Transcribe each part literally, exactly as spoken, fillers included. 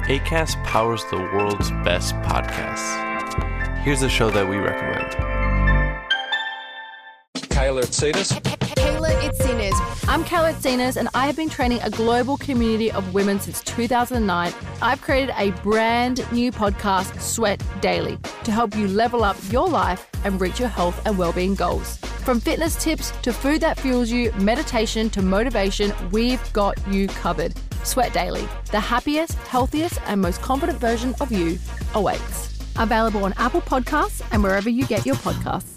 Acast powers the world's best podcasts. Here's a show that we recommend. Kayla Itsinas. Kayla Itsinas. I'm Kayla Itsinas, and I have been training a global community of women since two thousand nine. I've created a brand new podcast, Sweat Daily, to help you level up your life and reach your health and well-being goals. From fitness tips to food that fuels you, meditation to motivation, we've got you covered. Sweat Daily, the happiest, healthiest, and most confident version of you awaits. Available on Apple Podcasts and wherever you get your podcasts.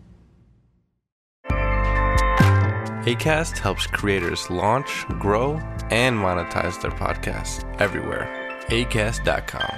Acast helps creators launch, grow, and monetize their podcasts everywhere. Acast dot com.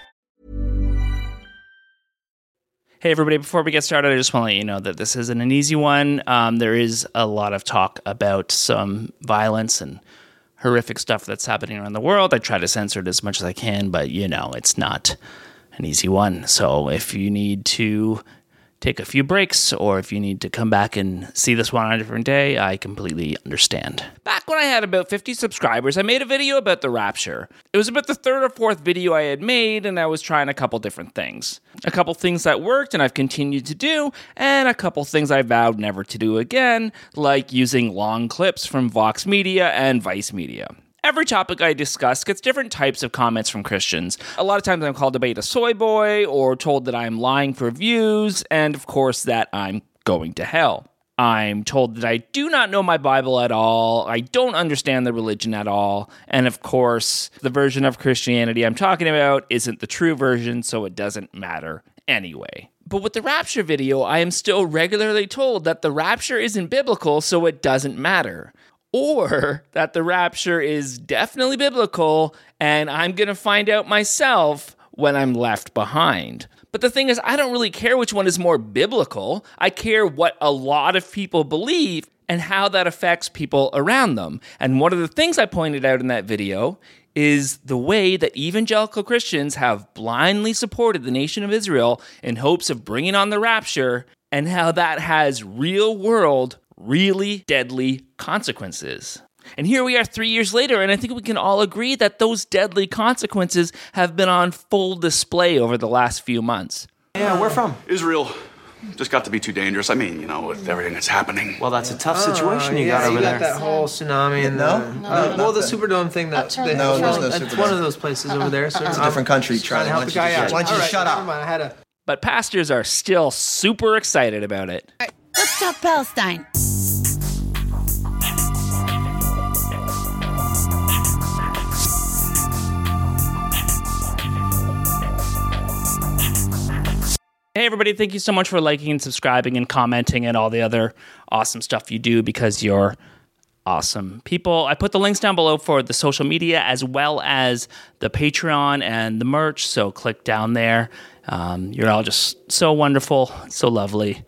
Hey, everybody, before we get started, I just want to let you know that this isn't an easy one. Um, there is a lot of talk about some violence and horrific stuff that's happening around the world. I try to censor it as much as I can, but, you know, it's not an easy one. So if you need to take a few breaks, or if you need to come back and see this one on a different day, I completely understand. Back when I had about fifty subscribers, I made a video about the rapture. It was about the third or fourth video I had made, and I was trying a couple different things. A couple things that worked and I've continued to do, and a couple things I vowed never to do again, like using long clips from Vox Media and Vice Media. Every topic I discuss gets different types of comments from Christians. A lot of times I'm called a beta soy boy, or told that I'm lying for views, and of course that I'm going to hell. I'm told that I do not know my Bible at all, I don't understand the religion at all, and of course the version of Christianity I'm talking about isn't the true version, so it doesn't matter anyway. But with the rapture video, I am still regularly told that the rapture isn't biblical, so it doesn't matter. Or that the rapture is definitely biblical, and I'm going to find out myself when I'm left behind. But the thing is, I don't really care which one is more biblical. I care what a lot of people believe and how that affects people around them. And one of the things I pointed out in that video is the way that evangelical Christians have blindly supported the nation of Israel in hopes of bringing on the rapture, and how that has real-world, really deadly consequences. And here we are three years later, and I think we can all agree that those deadly consequences have been on full display over the last few months. Yeah, where from? Israel. Just got to be too dangerous. I mean, you know, with everything that's happening. Well, that's a tough situation oh, you yeah, got over you got there. that whole tsunami and no? the, No, uh, no, well, the the, Superdome thing that they no, have. there's no It's Superdome. one of those places over there. So it's a different country, Charlie. Trying to help the guy out. Why don't you All just shut never up? mind, I had a... But pastors are still super excited about it. Let's talk Palestine. Hey everybody, thank you so much for liking and subscribing and commenting and all the other awesome stuff you do, because you're awesome people. I put the links down below for the social media as well as the Patreon and the merch, so click down there. Um, you're all just so wonderful, so lovely.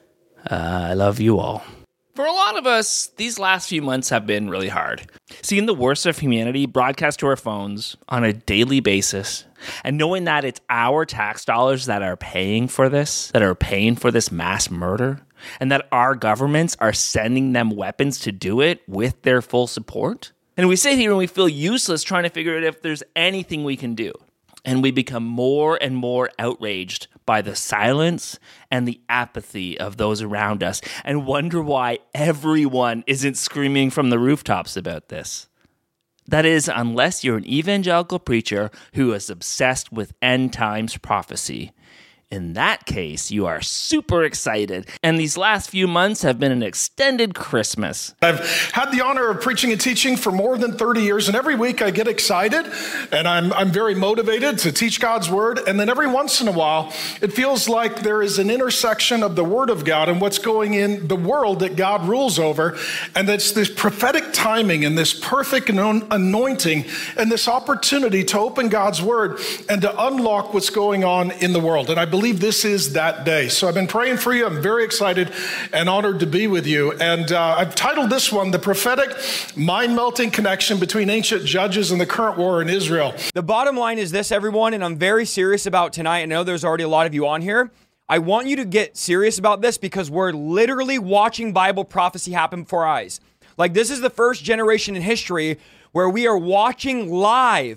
Uh, I love you all. For a lot of us, these last few months have been really hard. Seeing the worst of humanity broadcast to our phones on a daily basis, and knowing that it's our tax dollars that are paying for this, that are paying for this mass murder, and that our governments are sending them weapons to do it with their full support. And we sit here and we feel useless trying to figure out if there's anything we can do. And we become more and more outraged by the silence and the apathy of those around us, and wonder why everyone isn't screaming from the rooftops about this. That is, unless you're an evangelical preacher who is obsessed with end times prophecy. In that case, you are super excited, and these last few months have been an extended Christmas. I've had the honor of preaching and teaching for more than thirty years, and every week I get excited, and I'm I'm very motivated to teach God's Word, and then every once in a while, it feels like there is an intersection of the Word of God and what's going in the world that God rules over, and that's this prophetic timing and this perfect anointing and this opportunity to open God's Word and to unlock what's going on in the world, and I believe believe this is that day. So I've been praying for you. I'm very excited and honored to be with you. And uh, I've titled this one, The Prophetic Mind-Melting Connection Between Ancient Judges and the Current War in Israel. The bottom line is this, everyone, and I'm very serious about tonight. I know there's already a lot of you on here. I want you to get serious about this because we're literally watching Bible prophecy happen before our eyes. Like, this is the first generation in history where we are watching live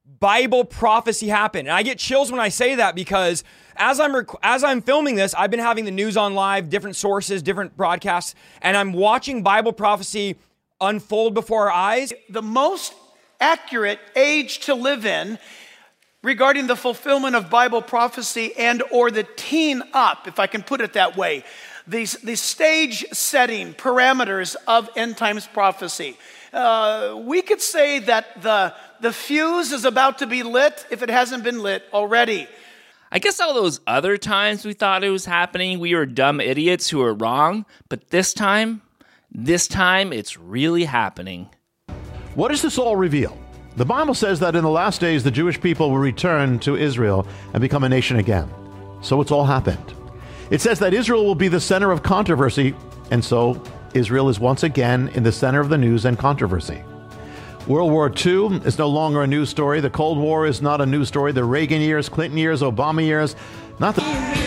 Bible prophecy happen. And I get chills when I say that because as I'm rec- as I'm filming this, I've been having the news on live, different sources, different broadcasts, and I'm watching Bible prophecy unfold before our eyes. The most accurate age to live in regarding the fulfillment of Bible prophecy and or the teen up, if I can put it that way, these the stage setting parameters of end times prophecy. Uh, we could say that the the fuse is about to be lit if it hasn't been lit already. I guess all those other times we thought it was happening, we were dumb idiots who were wrong. But this time, this time it's really happening. What does this all reveal? The Bible says that in the last days, the Jewish people will return to Israel and become a nation again. So it's all happened. It says that Israel will be the center of controversy, and so Israel is once again in the center of the news and controversy. World War Two is no longer a news story. The Cold War is not a news story. The Reagan years, Clinton years, Obama years, not the,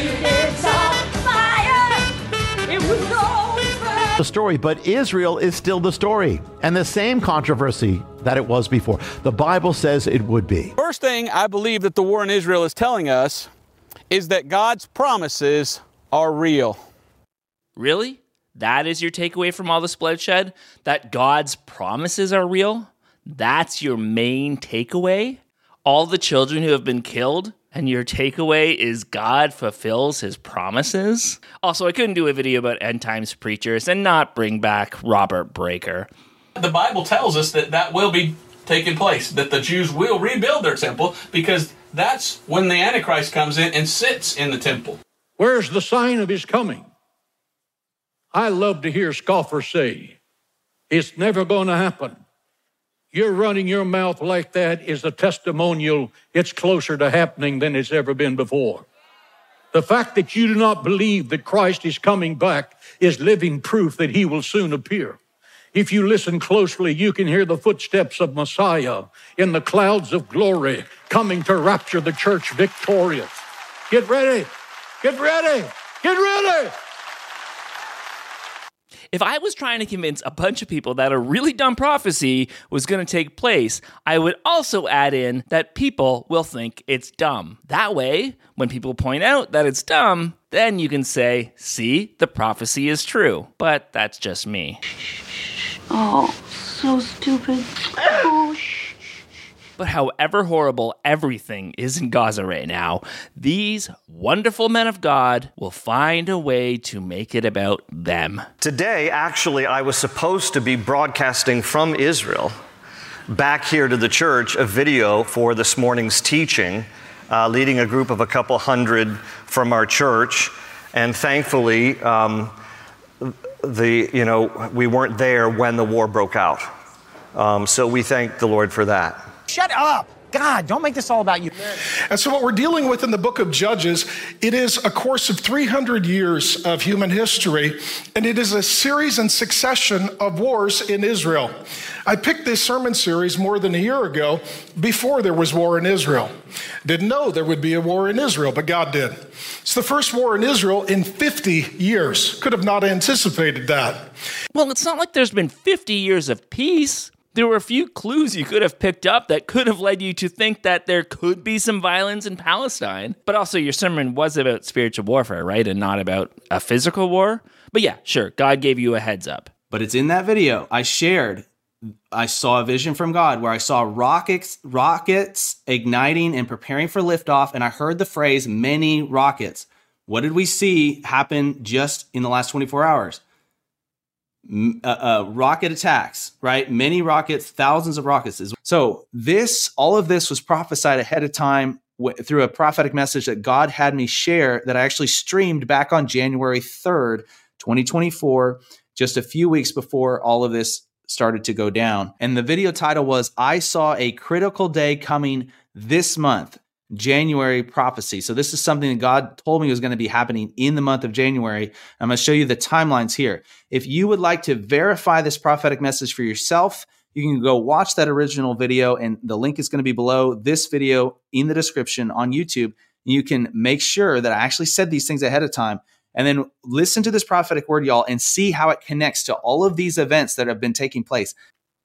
the story, but Israel is still the story and the same controversy that it was before. The Bible says it would be. First thing I believe that the war in Israel is telling us is that God's promises are real. Really? That is your takeaway from all this bloodshed? That God's promises are real? That's your main takeaway? All the children who have been killed, and your takeaway is God fulfills his promises? Also, I couldn't do a video about end times preachers and not bring back Robert Breaker. The Bible tells us that that will be taking place, that the Jews will rebuild their temple, because that's when the Antichrist comes in and sits in the temple. Where's the sign of his coming? I love to hear scoffers say, it's never going to happen. You're running your mouth like that is a testimonial it's closer to happening than it's ever been before. The fact that you do not believe that Christ is coming back is living proof that he will soon appear. If you listen closely, you can hear the footsteps of Messiah in the clouds of glory coming to rapture the church victorious. Get ready, get ready, get ready. If I was trying to convince a bunch of people that a really dumb prophecy was going to take place, I would also add in that people will think it's dumb. That way, when people point out that it's dumb, then you can say, see, the prophecy is true. But that's just me. Oh, so stupid. Oh, shh. But however horrible everything is in Gaza right now, these wonderful men of God will find a way to make it about them. Today, actually, I was supposed to be broadcasting from Israel back here to the church a video for this morning's teaching, uh, leading a group of a couple hundred from our church. And thankfully, um, the you know we weren't there when the war broke out. Um, so we thank the Lord for that. Shut up. God, don't make this all about you. And so what we're dealing with in the book of Judges, it is a course of three hundred years of human history, and it is a series and succession of wars in Israel. I picked this sermon series more than a year ago before there was war in Israel. Didn't know there would be a war in Israel, but God did. It's the first war in Israel in fifty years. Could have not anticipated that. Well, it's not like there's been fifty years of peace. There were a few clues you could have picked up that could have led you to think that there could be some violence in Palestine. But also, your sermon was about spiritual warfare, right? And not about a physical war. But yeah, sure, God gave you a heads up. But it's in that video I shared. I saw a vision from God where I saw rockets, rockets igniting and preparing for liftoff. And I heard the phrase, many rockets. What did we see happen just in the last twenty-four hours? Uh, uh, rocket attacks, right? Many rockets, thousands of rockets. So this, all of this was prophesied ahead of time w- through a prophetic message that God had me share that I actually streamed back on January third, twenty twenty-four, just a few weeks before all of this started to go down. And the video title was, I Saw a Critical Day Coming This Month. January prophecy. So this is something that God told me was going to be happening in the month of January. I'm going to show you the timelines here. If you would like to verify this prophetic message for yourself, you can go watch that original video, and the link is going to be below this video in the description on YouTube. You can make sure that I actually said these things ahead of time, and then listen to this prophetic word, y'all, and see how it connects to all of these events that have been taking place.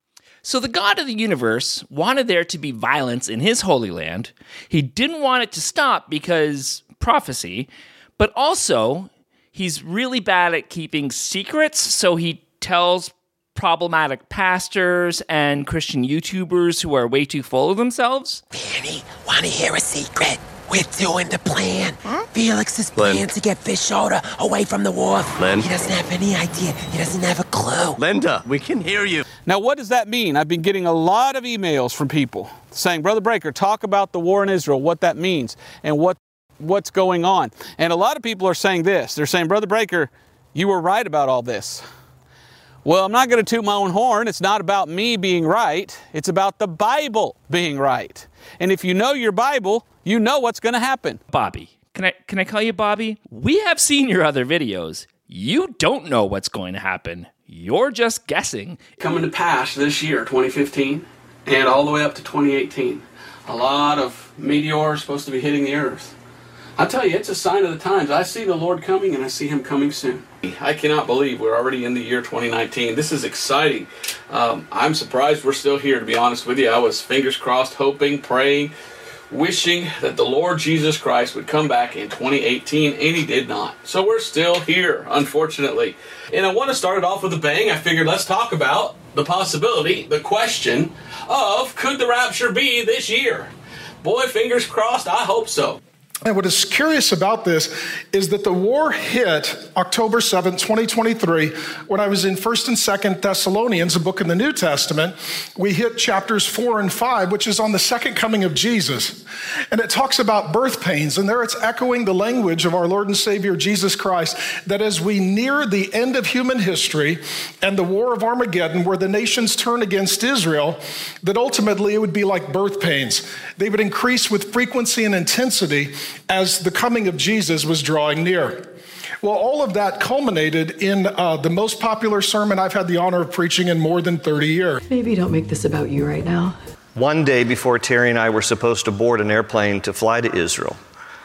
So the God of the universe wanted there to be violence in his holy land. He didn't want it to stop because prophecy, but also he's really bad at keeping secrets, so he tells problematic pastors and Christian YouTubers who are way too full of themselves. Manny, want to hear a secret? We're doing the plan. Huh? Felix's plan Len. to get Fish Shoulder away from the wharf. Len. He doesn't have any idea. He doesn't have a clue. Linda, we can hear you. Now, what does that mean? I've been getting a lot of emails from people saying, Brother Breaker, talk about the war in Israel, what that means, and what what's going on. And a lot of people are saying this. They're saying, Brother Breaker, you were right about all this. Well, I'm not going to toot my own horn. It's not about me being right. It's about the Bible being right. And if you know your Bible, you know what's going to happen. Bobby, can I can I call you Bobby? We have seen your other videos. You don't know what's going to happen. You're just guessing. Coming to pass this year, twenty fifteen, and all the way up to twenty eighteen. A lot of meteors supposed to be hitting the earth. I tell you, it's a sign of the times. I see the Lord coming, and I see him coming soon. I cannot believe we're already in the year twenty nineteen. This is exciting. Um, I'm surprised we're still here, to be honest with you. I was fingers crossed, hoping, praying, wishing that the Lord Jesus Christ would come back in twenty eighteen, and he did not. So we're still here, unfortunately. And I want to start it off with a bang. I figured let's talk about the possibility, the question of, could the rapture be this year? Boy, fingers crossed, I hope so. And what is curious about this is that the war hit October seventh, twenty twenty-three, when I was in First and Second Thessalonians, a book in the New Testament. We hit chapters four and five, which is on the second coming of Jesus. And it talks about birth pains. And there it's echoing the language of our Lord and Savior, Jesus Christ, that as we near the end of human history and the war of Armageddon, where the nations turn against Israel, that ultimately it would be like birth pains. They would increase with frequency and intensity as the coming of Jesus was drawing near. Well, all of that culminated in uh, the most popular sermon I've had the honor of preaching in more than thirty years. Maybe don't make this about you right now. One day before Terry and I were supposed to board an airplane to fly to Israel,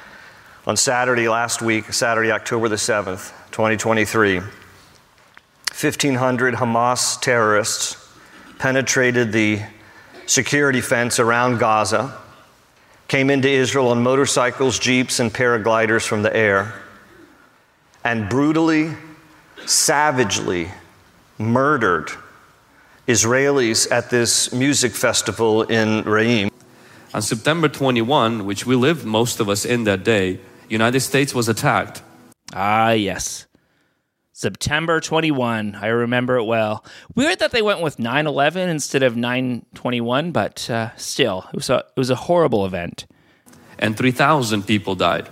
on Saturday last week, Saturday, October the seventh, twenty twenty-three, fifteen hundred Hamas terrorists penetrated the security fence around Gaza, came into Israel on motorcycles, jeeps, and paragliders from the air, and brutally, savagely murdered Israelis at this music festival in Reim. On September twenty-first, which we lived most of us in that day, United States was attacked. Ah, yes. September twenty-first, I remember it well. Weird that they went with nine eleven instead of nine twenty-one, but uh, still, it was, a, it was a horrible event. And three thousand people died.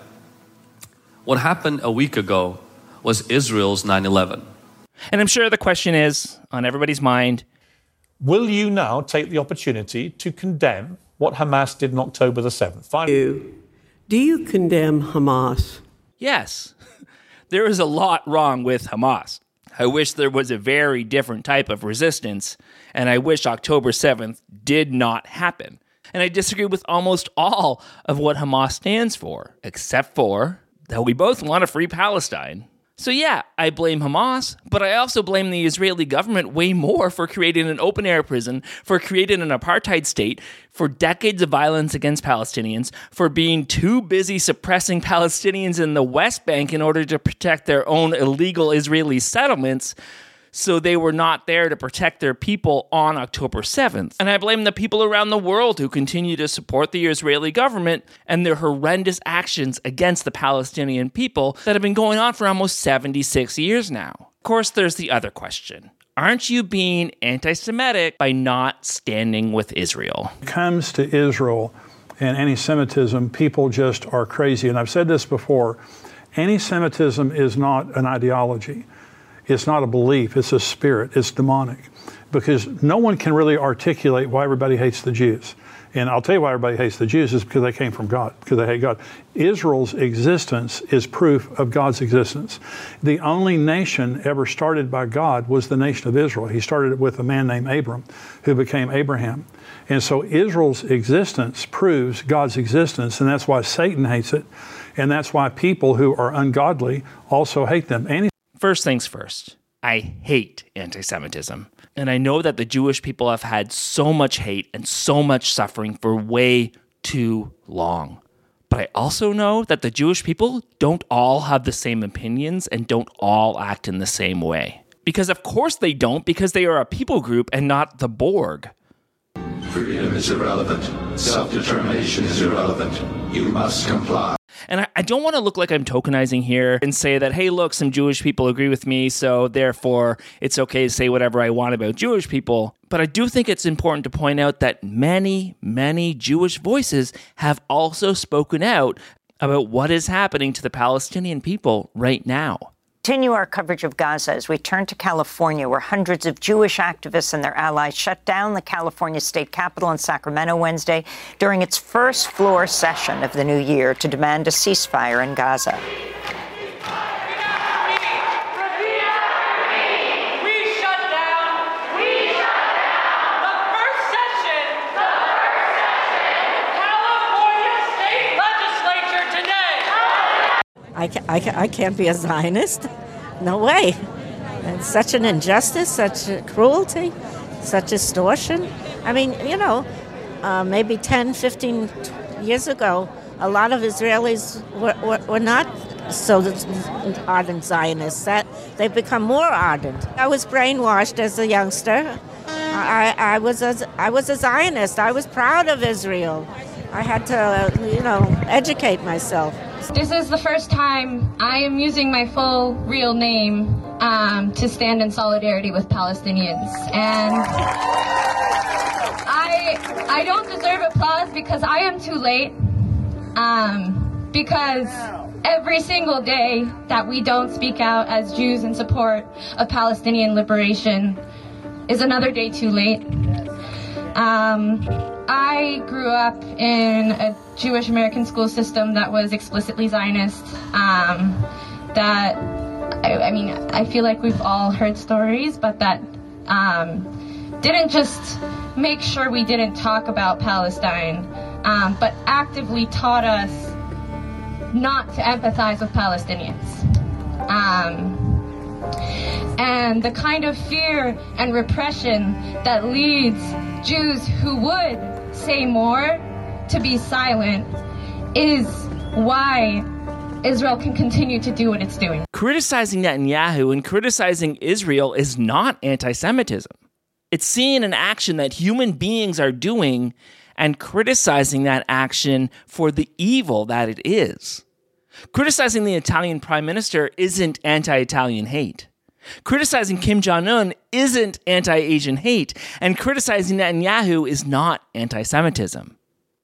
What happened a week ago was Israel's nine eleven. And I'm sure the question is on everybody's mind, will you now take the opportunity to condemn what Hamas did on October the seventh? Finally. Do you condemn Hamas? Yes. There is a lot wrong with Hamas. I wish there was a very different type of resistance, and I wish October seventh did not happen. And I disagree with almost all of what Hamas stands for, except for that we both want a free Palestine. So yeah, I blame Hamas, but I also blame the Israeli government way more for creating an open-air prison, for creating an apartheid state, for decades of violence against Palestinians, for being too busy suppressing Palestinians in the West Bank in order to protect their own illegal Israeli settlements, so they were not there to protect their people on October seventh. And I blame the people around the world who continue to support the Israeli government and their horrendous actions against the Palestinian people that have been going on for almost seventy-six years now. Of course, there's the other question. Aren't you being anti-Semitic by not standing with Israel? When it comes to Israel and anti-Semitism, people just are crazy. And I've said this before, anti-Semitism is not an ideology. It's not a belief, it's a spirit, it's demonic. Because no one can really articulate why everybody hates the Jews. And I'll tell you why everybody hates the Jews is because they came from God, because they hate God. Israel's existence is proof of God's existence. The only nation ever started by God was the nation of Israel. He started it with a man named Abram, who became Abraham. And so Israel's existence proves God's existence, and that's why Satan hates it. And that's why people who are ungodly also hate them. And First things first, I hate anti-Semitism. And I know that the Jewish people have had so much hate and so much suffering for way too long. But I also know that the Jewish people don't all have the same opinions and don't all act in the same way. Because of course they don't, because they are a people group and not the Borg. Freedom is irrelevant. Self-determination is irrelevant. You must comply. And I, I don't want to look like I'm tokenizing here and say that, hey, look, some Jewish people agree with me, so therefore it's okay to say whatever I want about Jewish people. But I do think it's important to point out that many, many Jewish voices have also spoken out about what is happening to the Palestinian people right now. Continue our coverage of Gaza as we turn to California, where hundreds of Jewish activists and their allies shut down the California state capitol in Sacramento Wednesday during its first floor session of the new year to demand a ceasefire in Gaza. I, ca- I, ca- I can't be a Zionist. No way. It's such an injustice, such a cruelty, such extortion. I mean, you know, uh, maybe ten, fifteen years ago, a lot of Israelis were, were, were not so ardent Zionists. That they've become more ardent. I was brainwashed as a youngster. I, I, was a, I was a Zionist. I was proud of Israel. I had to, you know, educate myself. This is the first time I am using my full real name um, to stand in solidarity with Palestinians. And I I don't deserve applause because I am too late. Um, because every single day that we don't speak out as Jews in support of Palestinian liberation is another day too late. Um, I grew up in a Jewish American school system that was explicitly Zionist. Um, that, I, I mean, I feel like we've all heard stories, but that um, didn't just make sure we didn't talk about Palestine, um, but actively taught us not to empathize with Palestinians. Um, and the kind of fear and repression that leads Jews who would say more to be silent is why Israel can continue to do what it's doing. Criticizing Netanyahu and criticizing Israel is not anti-Semitism. It's seeing an action that human beings are doing and criticizing that action for the evil that it is. Criticizing the Italian prime minister isn't anti-Italian hate. Criticizing Kim Jong-un isn't anti-Asian hate, and criticizing Netanyahu is not anti-Semitism.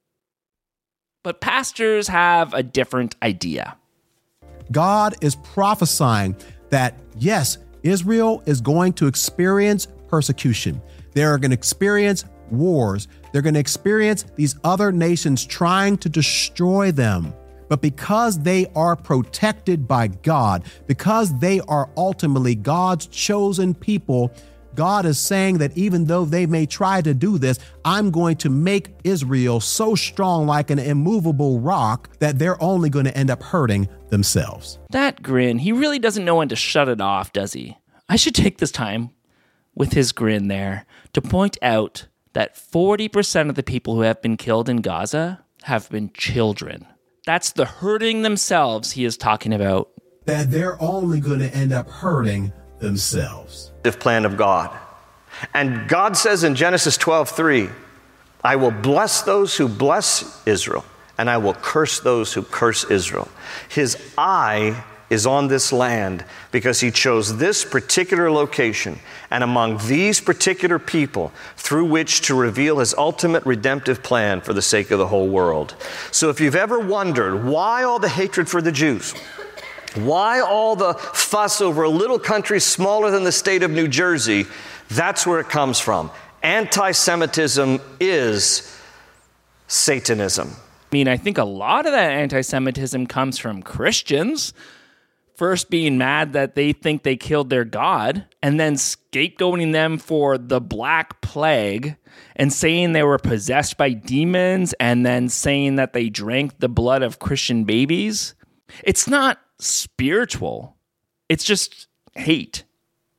But pastors have a different idea. God is prophesying that, yes, Israel is going to experience persecution. They're going to experience wars. They're going to experience these other nations trying to destroy them. But because they are protected by God, because they are ultimately God's chosen people, God is saying that even though they may try to do this, I'm going to make Israel so strong like an immovable rock that they're only going to end up hurting themselves. That grin, he really doesn't know when to shut it off, does he? I should take this time with his grin there to point out that forty percent of the people who have been killed in Gaza have been children. That's the hurting themselves he is talking about. That they're only going to end up hurting themselves. The plan of God. And God says in Genesis twelve three, I will bless those who bless Israel, and I will curse those who curse Israel. His eye is on this land because he chose this particular location and among these particular people through which to reveal his ultimate redemptive plan for the sake of the whole world. So if you've ever wondered why all the hatred for the Jews, why all the fuss over a little country smaller than the state of New Jersey, that's where it comes from. Anti-Semitism is Satanism. I mean, I think a lot of that anti-Semitism comes from Christians. First being mad that they think they killed their God, and then scapegoating them for the Black Plague, and saying they were possessed by demons, and then saying that they drank the blood of Christian babies. It's not spiritual. It's just hate.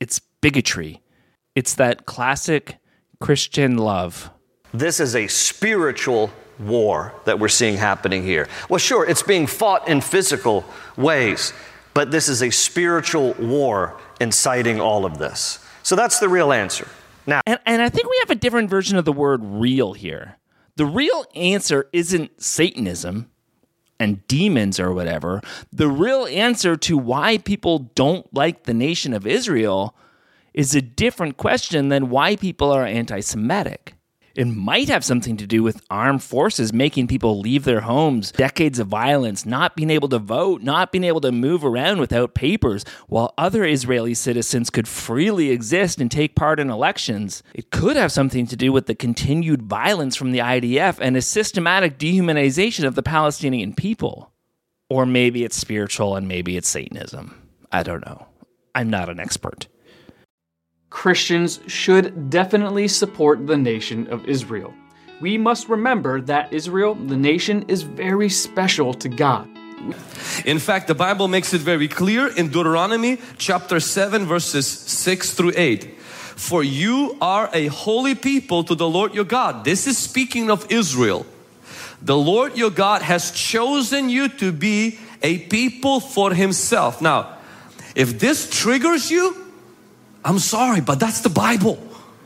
It's bigotry. It's that classic Christian love. This is a spiritual war that we're seeing happening here. Well, sure, it's being fought in physical ways, but this is a spiritual war inciting all of this. So that's the real answer. Now, and, and I think we have a different version of the word real here. The real answer isn't Satanism and demons or whatever. The real answer to why people don't like the nation of Israel is a different question than why people are anti-Semitic. It might have something to do with armed forces making people leave their homes, decades of violence, not being able to vote, not being able to move around without papers, while other Israeli citizens could freely exist and take part in elections. It could have something to do with the continued violence from the I D F and a systematic dehumanization of the Palestinian people. Or maybe it's spiritual and maybe it's Satanism. I don't know. I'm not an expert. Christians should definitely support the nation of Israel. We must remember that Israel, the nation, is very special to God. In fact, the Bible makes it very clear in Deuteronomy chapter seven, verses six through eight. For you are a holy people to the Lord your God. This is speaking of Israel. The Lord your God has chosen you to be a people for himself. Now, if this triggers you, I'm sorry, but that's the Bible.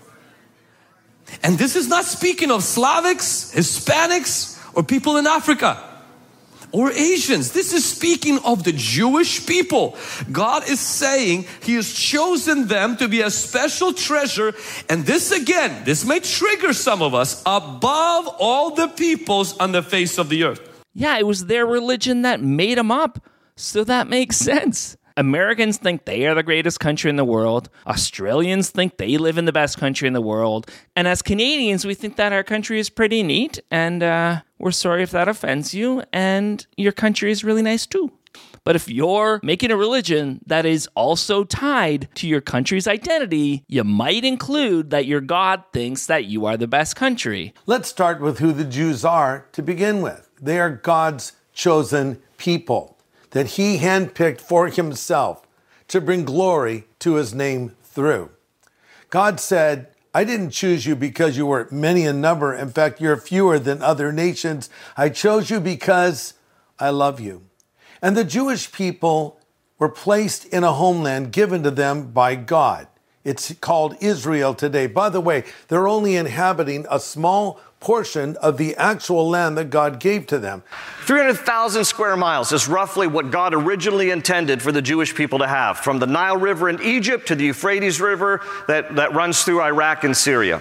And this is not speaking of Slavics, Hispanics, or people in Africa, or Asians. This is speaking of the Jewish people. God is saying He has chosen them to be a special treasure. And this again, this may trigger some of us, above all the peoples on the face of the earth. Yeah, it was their religion that made them up. So that makes sense. Americans think they are the greatest country in the world. Australians think they live in the best country in the world. And as Canadians, we think that our country is pretty neat. And uh, we're sorry if that offends you. And your country is really nice too. But if you're making a religion that is also tied to your country's identity, you might include that your God thinks that you are the best country. Let's start with who the Jews are to begin with. They are God's chosen people that He handpicked for Himself to bring glory to His name through. God said, I didn't choose you because you were many in number. In fact, you're fewer than other nations. I chose you because I love you. And the Jewish people were placed in a homeland given to them by God. It's called Israel today. By the way, they're only inhabiting a small portion of the actual land that God gave to them. three hundred thousand square miles is roughly what God originally intended for the Jewish people to have, from the Nile River in Egypt to the Euphrates River that, that runs through Iraq and Syria.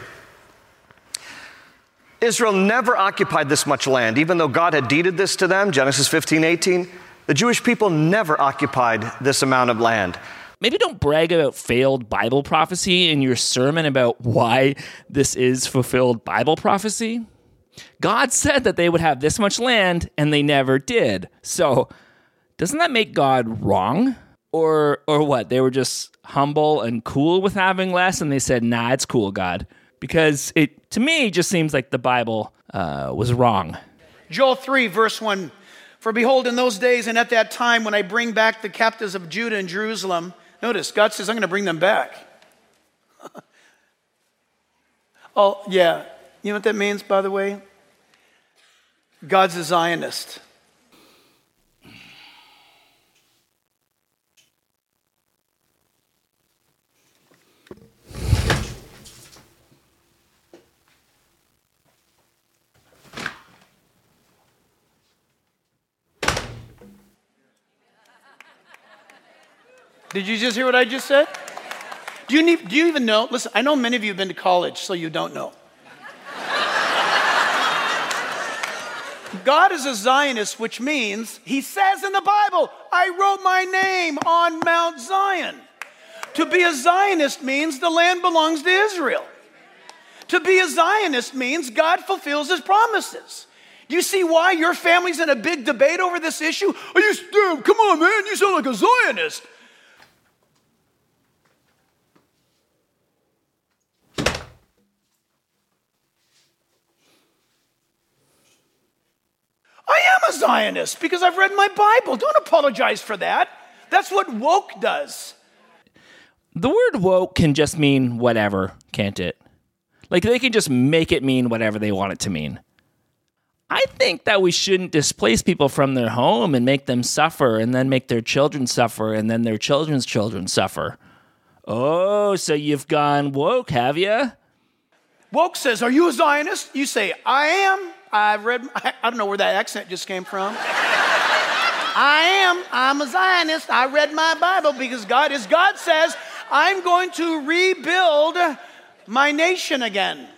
Israel never occupied this much land, even though God had deeded this to them, Genesis fifteen, eighteen. The Jewish people never occupied this amount of land. Maybe don't brag about failed Bible prophecy in your sermon about why this is fulfilled Bible prophecy. God said that they would have this much land, and they never did. So, doesn't that make God wrong? Or or what? They were just humble and cool with having less, and they said, nah, it's cool, God. Because it, to me, just seems like the Bible uh, was wrong. Joel three, verse one. For behold, in those days and at that time when I bring back the captives of Judah and Jerusalem, notice, God says, I'm going to bring them back. Oh, yeah. You know what that means, by the way? God's a Zionist. Did you just hear what I just said? Do you need, do you even know? Listen, I know many of you have been to college, so you don't know. God is a Zionist, which means He says in the Bible, I wrote my name on Mount Zion. To be a Zionist means the land belongs to Israel. To be a Zionist means God fulfills His promises. You see why your family's in a big debate over this issue? Are you, dude, come on, man, you sound like a Zionist. I am a Zionist because I've read my Bible. Don't apologize for that. That's what woke does. The word woke can just mean whatever, can't it? Like, they can just make it mean whatever they want it to mean. I think that we shouldn't displace people from their home and make them suffer and then make their children suffer and then their children's children suffer. Oh, so you've gone woke, have you? Woke says, are you a Zionist? You say, I am. I've read, I, I don't know where that accent just came from. I am. I'm a Zionist. I read my Bible because God, as God says, I'm going to rebuild my nation again.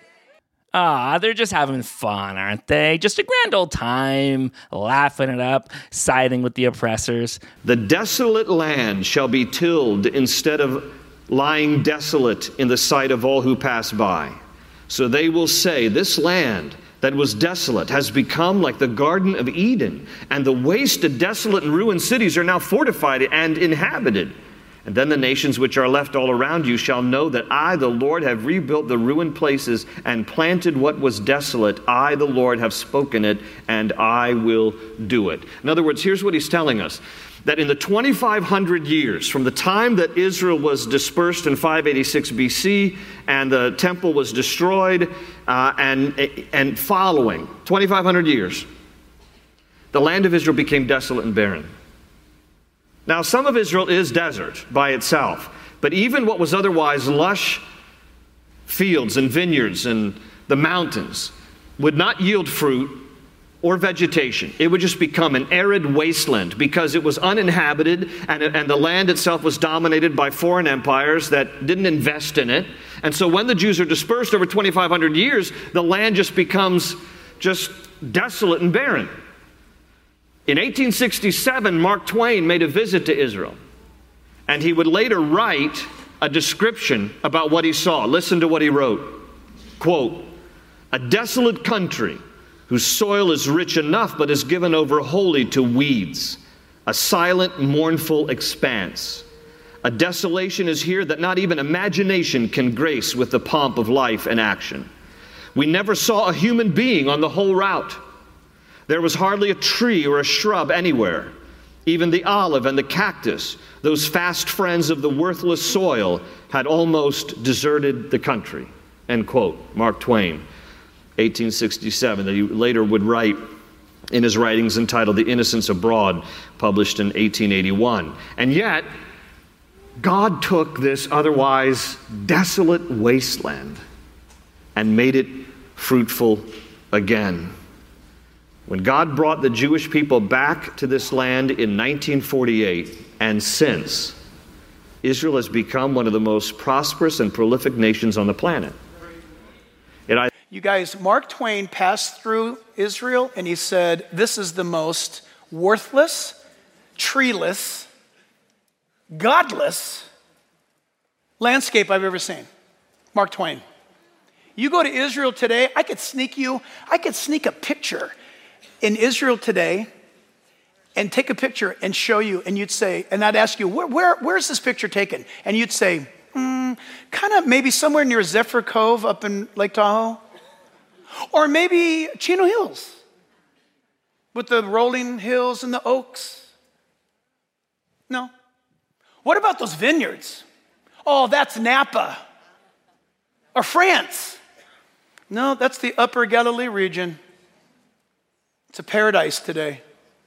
Ah, they're just having fun, aren't they? Just a grand old time, laughing it up, siding with the oppressors. The desolate land shall be tilled instead of lying desolate in the sight of all who pass by. So they will say, this land that was desolate has become like the Garden of Eden, and the wasted, desolate, and ruined cities are now fortified and inhabited. And then the nations which are left all around you shall know that I, the Lord, have rebuilt the ruined places and planted what was desolate. I, the Lord, have spoken it, and I will do it. In other words, here's what he's telling us. That in the twenty-five hundred years, from the time that Israel was dispersed in five eighty-six B C and the temple was destroyed, uh, and, and following, twenty-five hundred years, the land of Israel became desolate and barren. Now, some of Israel is desert by itself, but even what was otherwise lush fields and vineyards and the mountains would not yield fruit or vegetation. It would just become an arid wasteland because it was uninhabited, and, and the land itself was dominated by foreign empires that didn't invest in it. And so when the Jews are dispersed over twenty-five hundred years, the land just becomes just desolate and barren. In eighteen sixty-seven, Mark Twain made a visit to Israel, and he would later write a description about what he saw. Listen to what he wrote. Quote, a desolate country whose soil is rich enough but is given over wholly to weeds, a silent, mournful expanse. A desolation is here that not even imagination can grace with the pomp of life and action. We never saw a human being on the whole route. There was hardly a tree or a shrub anywhere. Even the olive and the cactus, those fast friends of the worthless soil, had almost deserted the country. End quote. Mark Twain, eighteen sixty-seven, that he later would write in his writings entitled The Innocents Abroad, published in eighteen eighty-one. And yet, God took this otherwise desolate wasteland and made it fruitful again. When God brought the Jewish people back to this land in nineteen forty-eight, and since, Israel has become one of the most prosperous and prolific nations on the planet. And I You guys, Mark Twain passed through Israel and he said, this is the most worthless, treeless, godless landscape I've ever seen. Mark Twain. You go to Israel today, I could sneak you, I could sneak a picture in Israel today and take a picture and show you, and you'd say, and I'd ask you, where, where where's this picture taken? And you'd say, hmm, kind of maybe somewhere near Zephyr Cove up in Lake Tahoe. Or maybe Chino Hills with the rolling hills and the oaks. No. What about those vineyards? Oh, that's Napa. Or France. No, that's the Upper Galilee region. It's a paradise today.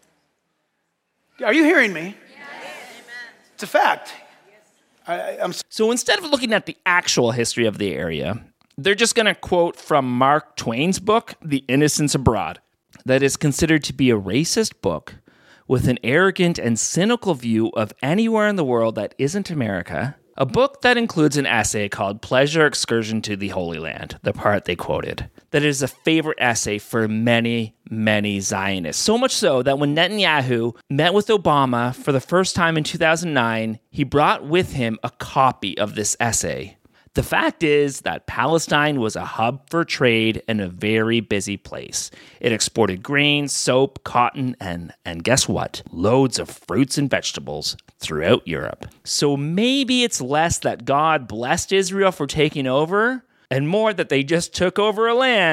Are you hearing me? Yes. It's a fact. I, I'm So instead of looking at the actual history of the area, they're just going to quote from Mark Twain's book, The Innocents Abroad, that is considered to be a racist book with an arrogant and cynical view of anywhere in the world that isn't America. A book that includes an essay called Pleasure Excursion to the Holy Land, the part they quoted. That is a favorite essay for many, many Zionists. So much so that when Netanyahu met with Obama for the first time in two thousand nine, he brought with him a copy of this essay. The fact is that Palestine was a hub for trade and a very busy place. It exported grain, soap, cotton, and, and guess what? Loads of fruits and vegetables throughout Europe. So maybe it's less that God blessed Israel for taking over, and more that they just took over a land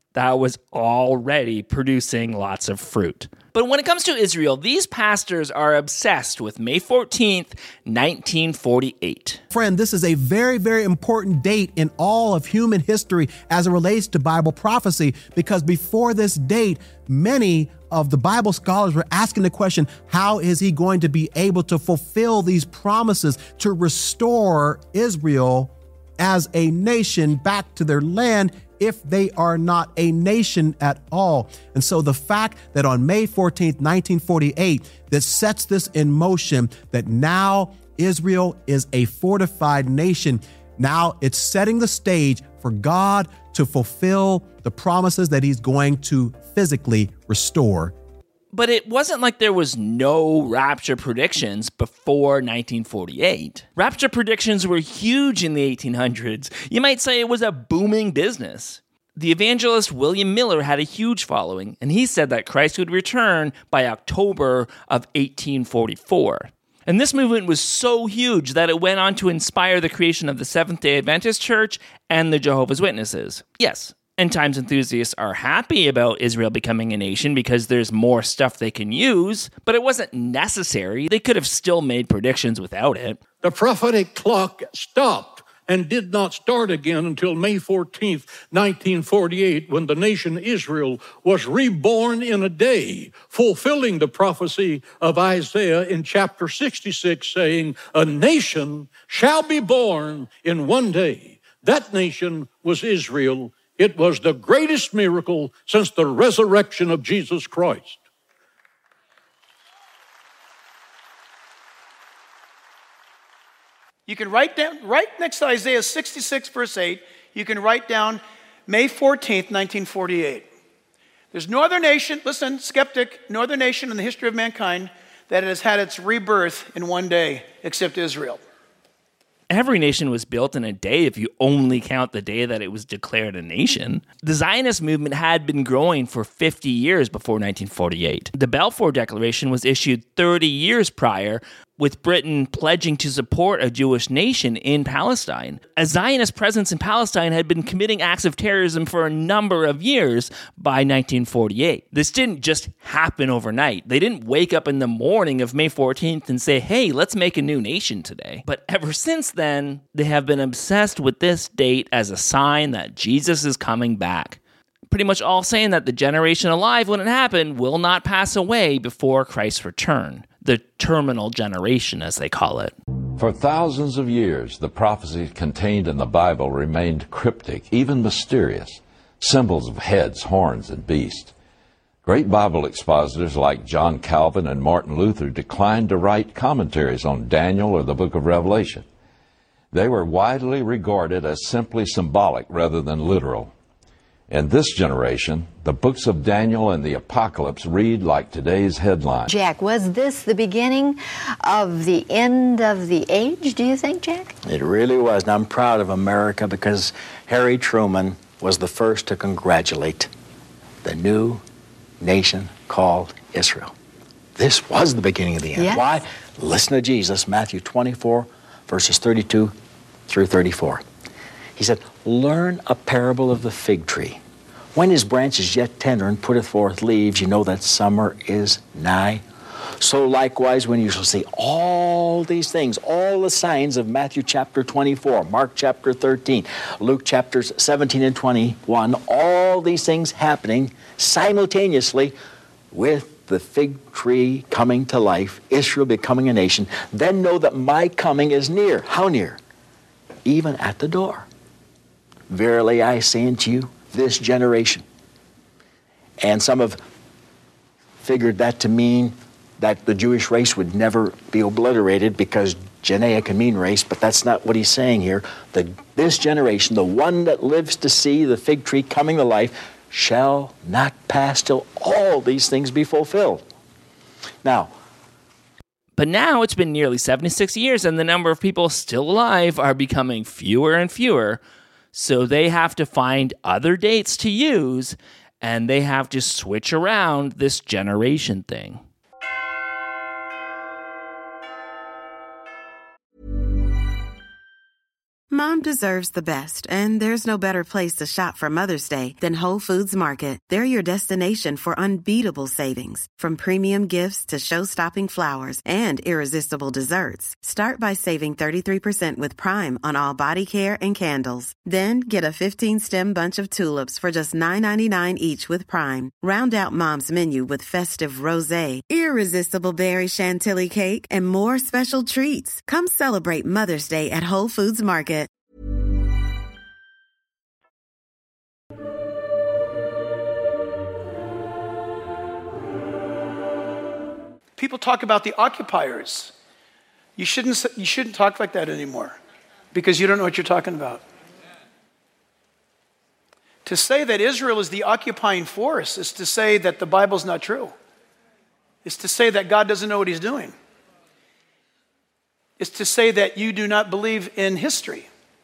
that was already producing lots of fruit. But when it comes to Israel, these pastors are obsessed with May fourteenth, nineteen forty-eight. Friend, this is a very, very important date in all of human history as it relates to Bible prophecy, because before this date, many of the Bible scholars were asking the question, how is he going to be able to fulfill these promises to restore Israel as a nation back to their land if they are not a nation at all? And so the fact that on May fourteenth, nineteen forty-eight, this sets this in motion, that now Israel is a fortified nation. Now it's setting the stage for God to fulfill the promises that he's going to physically restore. But it wasn't like there was no rapture predictions before nineteen forty-eight. Rapture predictions were huge in the eighteen hundreds. You might say it was a booming business. The evangelist William Miller had a huge following, and he said that Christ would return by October of eighteen forty-four. And this movement was so huge that it went on to inspire the creation of the Seventh-day Adventist Church and the Jehovah's Witnesses. Yes, end times enthusiasts are happy about Israel becoming a nation because there's more stuff they can use, but it wasn't necessary. They could have still made predictions without it. The prophetic clock stopped and did not start again until May fourteenth, nineteen forty-eight, when the nation Israel was reborn in a day, fulfilling the prophecy of Isaiah in chapter sixty-six, saying, "A nation shall be born in one day." That nation was Israel. It was the greatest miracle since the resurrection of Jesus Christ. You can write down, right next to Isaiah sixty-six, verse eight, you can write down May fourteenth, nineteen forty-eight. There's no other nation, listen, skeptic, no other nation in the history of mankind that has had its rebirth in one day except Israel. Every nation was built in a day if you only count the day that it was declared a nation. The Zionist movement had been growing for fifty years before nineteen forty-eight. The Balfour Declaration was issued thirty years prior, with Britain pledging to support a Jewish nation in Palestine. A Zionist presence in Palestine had been committing acts of terrorism for a number of years by nineteen forty-eight. This didn't just happen overnight. They didn't wake up in the morning of May fourteenth and say, hey, let's make a new nation today. But ever since then, they have been obsessed with this date as a sign that Jesus is coming back. Pretty much all saying that the generation alive when it happened will not pass away before Christ's return. The terminal generation, as they call it. For thousands of years, the prophecies contained in the Bible remained cryptic, even mysterious, symbols of heads, horns, and beasts. Great Bible expositors like John Calvin and Martin Luther declined to write commentaries on Daniel or the book of Revelation. They were widely regarded as simply symbolic rather than literal. In this generation, the books of Daniel and the Apocalypse read like today's headlines. Jack, was this the beginning of the end of the age, do you think, Jack? It really was, and I'm proud of America because Harry Truman was the first to congratulate the new nation called Israel. This was the beginning of the end. Yes. Why? Listen to Jesus, Matthew twenty-four, verses thirty-two through thirty-four. He said, learn a parable of the fig tree. When his branch is yet tender and putteth forth leaves, you know that summer is nigh. So likewise, when you shall see all these things, all the signs of Matthew chapter twenty-four, Mark chapter thirteen, Luke chapters seventeen and twenty-one, all these things happening simultaneously with the fig tree coming to life, Israel becoming a nation, then know that my coming is near. How near? Even at the door. Verily I say unto you, this generation. And some have figured that to mean that the Jewish race would never be obliterated because Genea can mean race, but that's not what he's saying here. The, this generation, the one that lives to see the fig tree coming to life, shall not pass till all these things be fulfilled. Now, But now it's been nearly seventy-six years and the number of people still alive are becoming fewer and fewer. So they have to find other dates to use and they have to switch around this generation thing. Mom deserves the best, and there's no better place to shop for Mother's Day than Whole Foods Market. They're your destination for unbeatable savings, from premium gifts to show-stopping flowers and irresistible desserts. Start by saving thirty-three percent with Prime on all body care and candles. Then get a fifteen-stem bunch of tulips for just nine ninety-nine each with Prime. Round out Mom's menu with festive rosé, irresistible berry chantilly cake, and more special treats. Come celebrate Mother's Day at Whole Foods Market. People talk about the occupiers. You shouldn't, you shouldn't talk like that anymore because you don't know what you're talking about. To say that Israel is the occupying force is to say that the Bible's not true. It's to say that God doesn't know what he's doing. It's to say that you do not believe in history.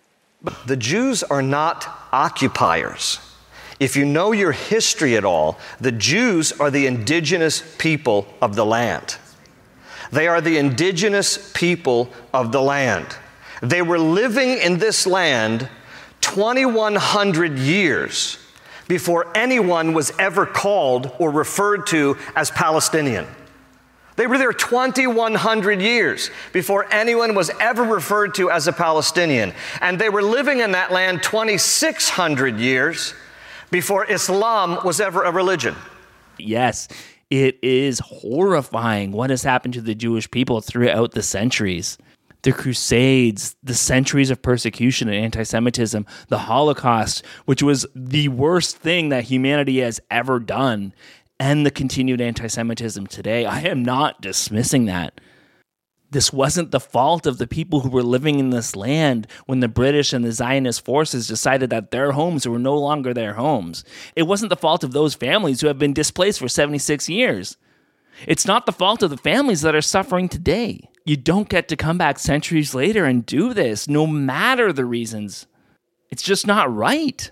The Jews are not occupiers. If you know your history at all, the Jews are the indigenous people of the land. They are the indigenous people of the land. They were living in this land twenty-one hundred years before anyone was ever called or referred to as Palestinian. They were there twenty-one hundred years before anyone was ever referred to as a Palestinian. And they were living in that land twenty-six hundred years before Islam was ever a religion. Yes, it is horrifying what has happened to the Jewish people throughout the centuries. The Crusades, the centuries of persecution and anti-Semitism, the Holocaust, which was the worst thing that humanity has ever done, and the continued anti-Semitism today. I am not dismissing that. This wasn't the fault of the people who were living in this land when the British and the Zionist forces decided that their homes were no longer their homes. It wasn't the fault of those families who have been displaced for seventy-six years. It's not the fault of the families that are suffering today. You don't get to come back centuries later and do this, no matter the reasons. It's just not right.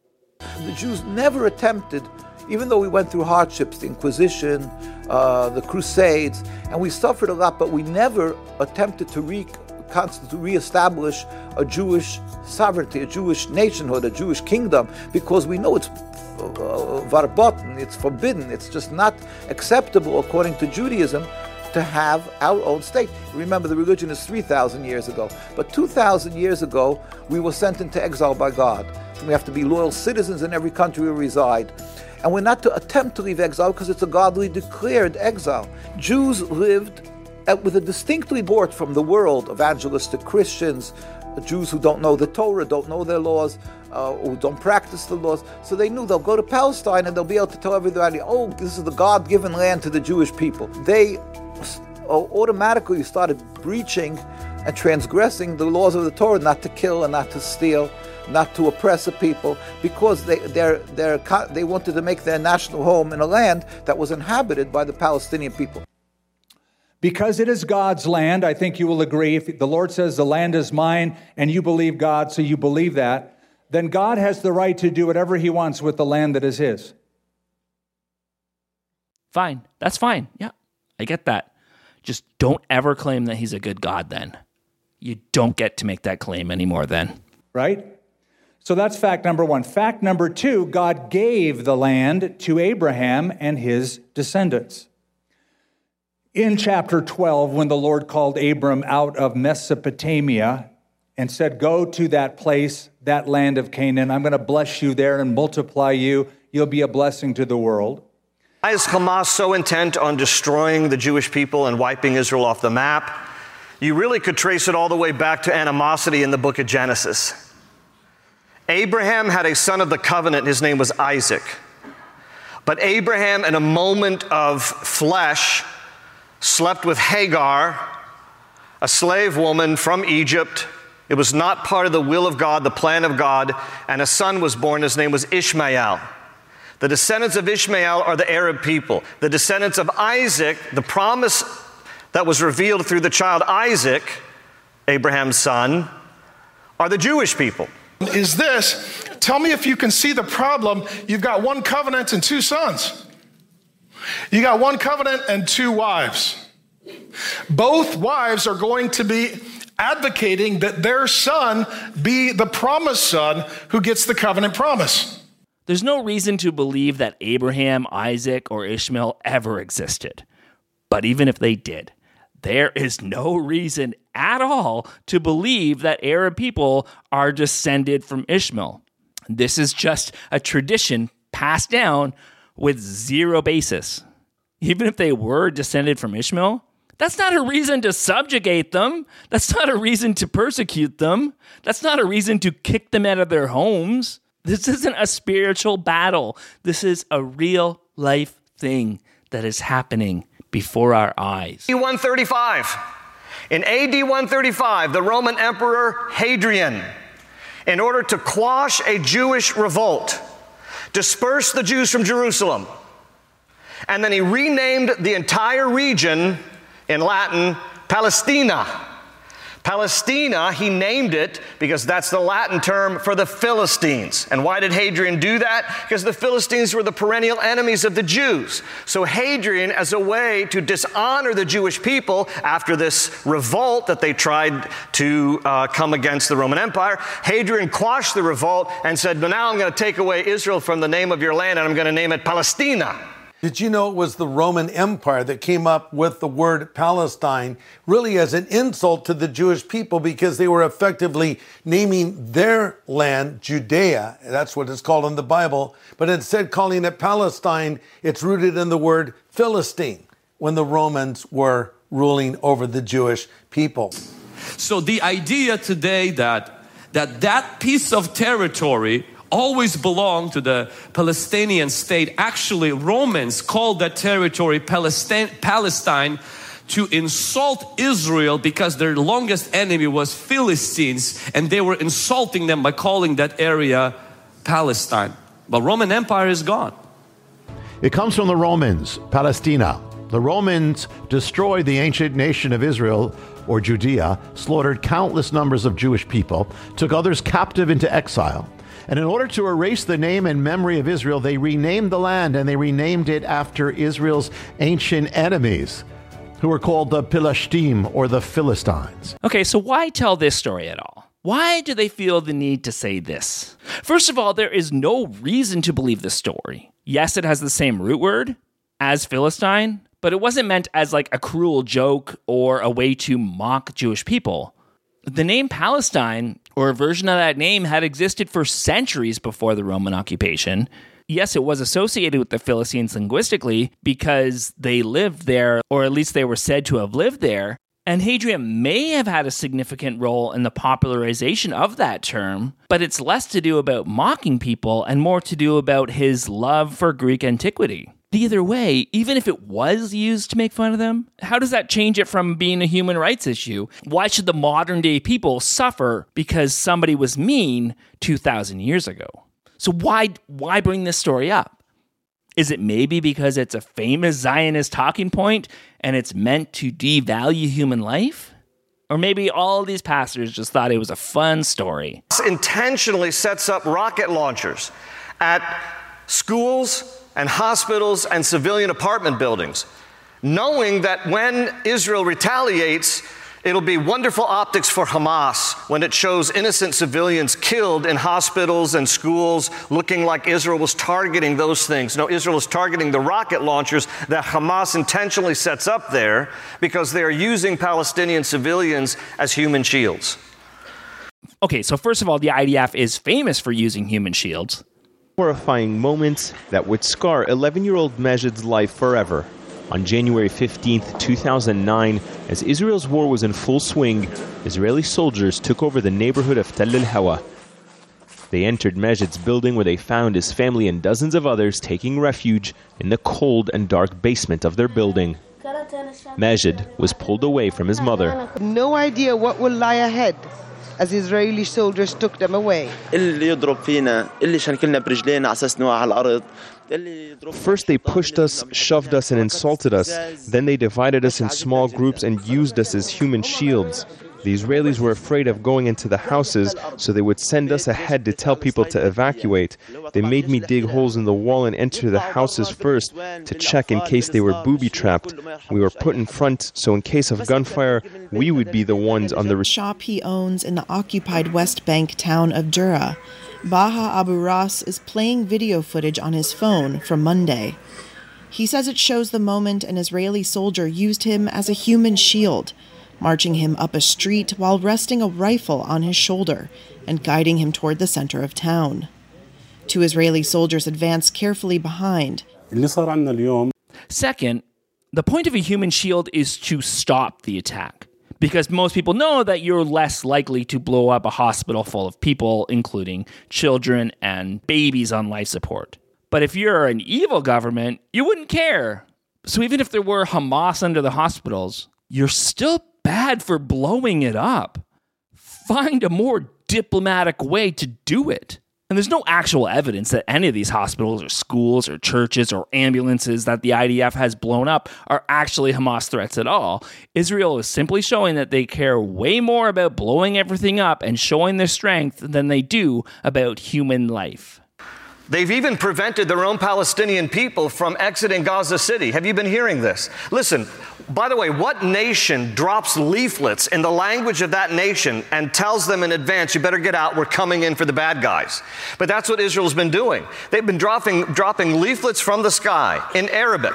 The Jews never attempted, even though we went through hardships, the Inquisition, uh, the Crusades, and we suffered a lot, but we never attempted to re- to reestablish a Jewish sovereignty, a Jewish nationhood, a Jewish kingdom, because we know it's uh, verboten, it's forbidden, it's just not acceptable according to Judaism to have our own state. Remember, the religion is three thousand years ago, but two thousand years ago, we were sent into exile by God. We have to be loyal citizens in every country we reside. And we're not to attempt to leave exile because it's a godly declared exile. Jews lived at, with a distinctly brought from the world, evangelistic Christians, Jews who don't know the Torah, don't know their laws, uh, who don't practice the laws. So they knew they'll go to Palestine and they'll be able to tell everybody, oh, this is the God-given land to the Jewish people. They automatically started breaching and transgressing the laws of the Torah, not to kill and not to steal, not to oppress a people, because they they're, they're, they wanted to make their national home in a land that was inhabited by the Palestinian people. Because it is God's land, I think you will agree, if the Lord says the land is mine and you believe God, so you believe that, then God has the right to do whatever he wants with the land that is his. Fine. That's fine. Yeah, I get that. Just don't ever claim that he's a good God then. You don't get to make that claim anymore then. Right? So that's fact number one. Fact number two, God gave the land to Abraham and his descendants. In chapter twelve, when the Lord called Abram out of Mesopotamia and said, go to that place, that land of Canaan, I'm going to bless you there and multiply you. You'll be a blessing to the world. Why is Hamas so intent on destroying the Jewish people and wiping Israel off the map? You really could trace it all the way back to animosity in the book of Genesis. Abraham had a son of the covenant. His name was Isaac. But Abraham, in a moment of flesh, slept with Hagar, a slave woman from Egypt. It was not part of the will of God, the plan of God, and a son was born. His name was Ishmael. The descendants of Ishmael are the Arab people. The descendants of Isaac, the promise that was revealed through the child Isaac, Abraham's son, are the Jewish people. Is this, tell me if you can see the problem. You've got one covenant and two sons. You got one covenant and two wives. Both wives are going to be advocating that their son be the promised son who gets the covenant promise. There's no reason to believe that Abraham, Isaac, or Ishmael ever existed. But even if they did, there is no reason at all to believe that Arab people are descended from Ishmael. This is just a tradition passed down with zero basis. Even if they were descended from Ishmael, that's not a reason to subjugate them. That's not a reason to persecute them. That's not a reason to kick them out of their homes. This isn't a spiritual battle. This is a real life thing that is happening before our eyes. A D one thirty-five. In A D one thirty-five, the Roman Emperor Hadrian, in order to quash a Jewish revolt, dispersed the Jews from Jerusalem. And then he renamed the entire region, in Latin, Palestina. Palestina, he named it because that's the Latin term for the Philistines. And why did Hadrian do that? Because the Philistines were the perennial enemies of the Jews. So Hadrian, as a way to dishonor the Jewish people after this revolt that they tried to uh, come against the Roman Empire, Hadrian quashed the revolt and said, but now I'm going to take away Israel from the name of your land and I'm going to name it Palestina. Did you know it was the Roman Empire that came up with the word Palestine really as an insult to the Jewish people because they were effectively naming their land Judea. That's what it's called in the Bible. But instead calling it Palestine, it's rooted in the word Philistine when the Romans were ruling over the Jewish people. So the idea today that that, that piece of territory always belonged to the Palestinian state. Actually, Romans called that territory Palestine, Palestine to insult Israel because their longest enemy was Philistines, and they were insulting them by calling that area Palestine. But Roman Empire is gone. It comes from the Romans, Palestina. The Romans destroyed the ancient nation of Israel, or Judea, slaughtered countless numbers of Jewish people, took others captive into exile. And in order to erase the name and memory of Israel, they renamed the land, and they renamed it after Israel's ancient enemies, who were called the Philistine, or the Philistines. Okay, so why tell this story at all? Why do they feel the need to say this? First of all, there is no reason to believe this story. Yes, it has the same root word as Philistine, but it wasn't meant as like a cruel joke or a way to mock Jewish people. The name Palestine, or a version of that name, had existed for centuries before the Roman occupation. Yes, it was associated with the Philistines linguistically because they lived there, or at least they were said to have lived there. And Hadrian may have had a significant role in the popularization of that term, but it's less to do about mocking people and more to do about his love for Greek antiquity. Either way, even if it was used to make fun of them, how does that change it from being a human rights issue? Why should the modern day people suffer because somebody was mean two thousand years ago? So why why bring this story up? Is it maybe because it's a famous Zionist talking point and it's meant to devalue human life? Or maybe all these pastors just thought it was a fun story. This intentionally sets up rocket launchers at schools and hospitals and civilian apartment buildings, knowing that when Israel retaliates, it'll be wonderful optics for Hamas when it shows innocent civilians killed in hospitals and schools, looking like Israel was targeting those things. No, Israel is targeting the rocket launchers that Hamas intentionally sets up there because they are using Palestinian civilians as human shields. Okay, so first of all, the I D F is famous for using human shields. Horrifying moments that would scar eleven-year-old Majid's life forever. On January fifteenth, two thousand nine, as Israel's war was in full swing, Israeli soldiers took over the neighborhood of Tell el-Hawa. They entered Majid's building where they found his family and dozens of others taking refuge in the cold and dark basement of their building. Majid was pulled away from his mother. No idea what will lie ahead as Israeli soldiers took them away. First they pushed us, shoved us, and insulted us. Then they divided us in small groups and used us as human shields. The Israelis were afraid of going into the houses, so they would send us ahead to tell people to evacuate. They made me dig holes in the wall and enter the houses first to check in case they were booby-trapped. We were put in front, so in case of gunfire, we would be the ones on the shop he owns in the occupied West Bank town of Dura. Baha Abu Ras is playing video footage on his phone from Monday. He says it shows the moment an Israeli soldier used him as a human shield, marching him up a street while resting a rifle on his shoulder and guiding him toward the center of town. Two Israeli soldiers advance carefully behind. Second, the point of a human shield is to stop the attack, because most people know that you're less likely to blow up a hospital full of people, including children and babies on life support. But if you're an evil government, you wouldn't care. So even if there were Hamas under the hospitals, you're still bad for blowing it up. Find a more diplomatic way to do it. And there's no actual evidence that any of these hospitals or schools or churches or ambulances that the I D F has blown up are actually Hamas threats at all. Israel is simply showing that they care way more about blowing everything up and showing their strength than they do about human life. They've even prevented their own Palestinian people from exiting Gaza City. Have you been hearing this? Listen, by the way, what nation drops leaflets in the language of that nation and tells them in advance, you better get out, we're coming in for the bad guys? But that's what Israel's been doing. They've been dropping, dropping leaflets from the sky in Arabic.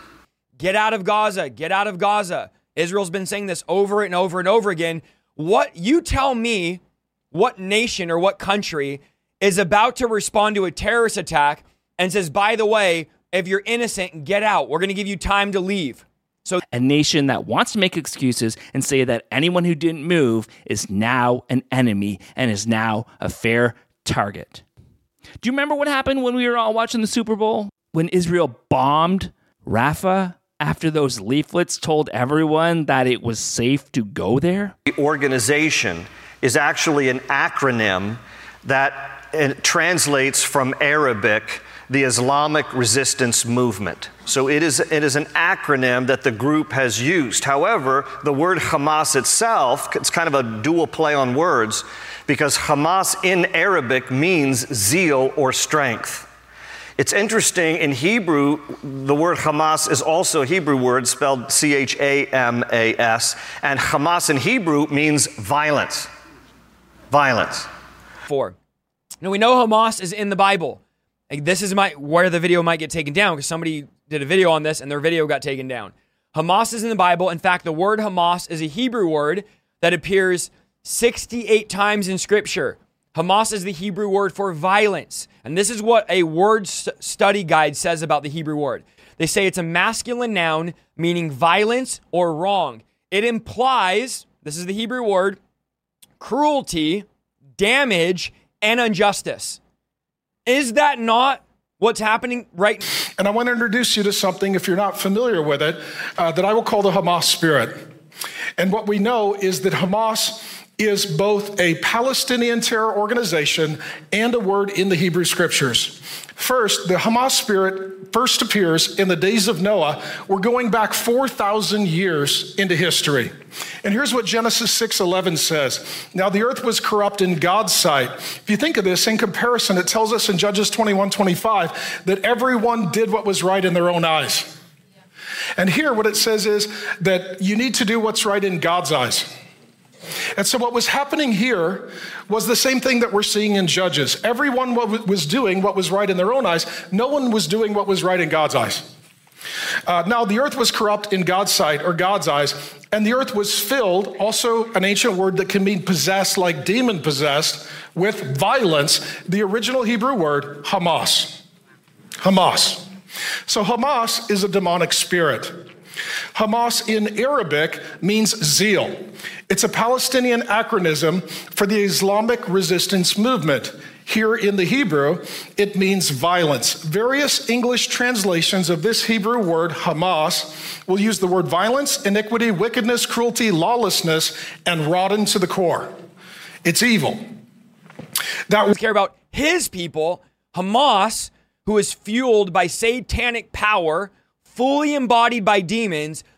Get out of Gaza, get out of Gaza. Israel's been saying this over and over and over again. What, you tell me what nation or what country is about to respond to a terrorist attack and says, by the way, if you're innocent, get out. We're going to give you time to leave. So a nation that wants to make excuses and say that anyone who didn't move is now an enemy and is now a fair target. Do you remember what happened when we were all watching the Super Bowl? When Israel bombed Rafah after those leaflets told everyone that it was safe to go there? The organization is actually an acronym that it translates from Arabic, the Islamic Resistance Movement. So it is, it is an acronym that the group has used. However, the word Hamas itself, it's kind of a dual play on words, because Hamas in Arabic means zeal or strength. It's interesting, in Hebrew, the word Hamas is also a Hebrew word spelled C H A M A S, and Hamas in Hebrew means violence. Violence. Four. Now, we know Hamas is in the Bible. Like, this is my, where the video might get taken down, because somebody did a video on this and their video got taken down. Hamas is in the Bible. In fact, the word Hamas is a Hebrew word that appears sixty-eight times in Scripture. Hamas is the Hebrew word for violence. And this is what a word study guide says about the Hebrew word. They say it's a masculine noun meaning violence or wrong. It implies, this is the Hebrew word, cruelty, damage, and injustice. Is that not what's happening right now? And I want to introduce you to something, if you're not familiar with it, uh, that I will call the Hamas spirit. And what we know is that Hamas is both a Palestinian terror organization and a word in the Hebrew Scriptures. First, the Hamas spirit first appears in the days of Noah. We're going back four thousand years into history. And here's what Genesis six eleven says. Now the earth was corrupt in God's sight. If you think of this in comparison, it tells us in Judges twenty-one twenty-five that everyone did what was right in their own eyes. And here what it says is that you need to do what's right in God's eyes. And so what was happening here was the same thing that we're seeing in Judges. Everyone was doing what was right in their own eyes. No one was doing what was right in God's eyes. Uh, now, the earth was corrupt in God's sight, or God's eyes, and the earth was filled, also an ancient word that can mean possessed, like demon-possessed, with violence, the original Hebrew word, Hamas. Hamas. So Hamas is a demonic spirit. Hamas in Arabic means zeal. It's a Palestinian acronym for the Islamic resistance movement. Here in the Hebrew, it means violence. Various English translations of this Hebrew word, Hamas, will use the word violence, iniquity, wickedness, cruelty, lawlessness, and rotten to the core. It's evil. That we care about his people, Hamas, who is fueled by satanic power, fully embodied by demons,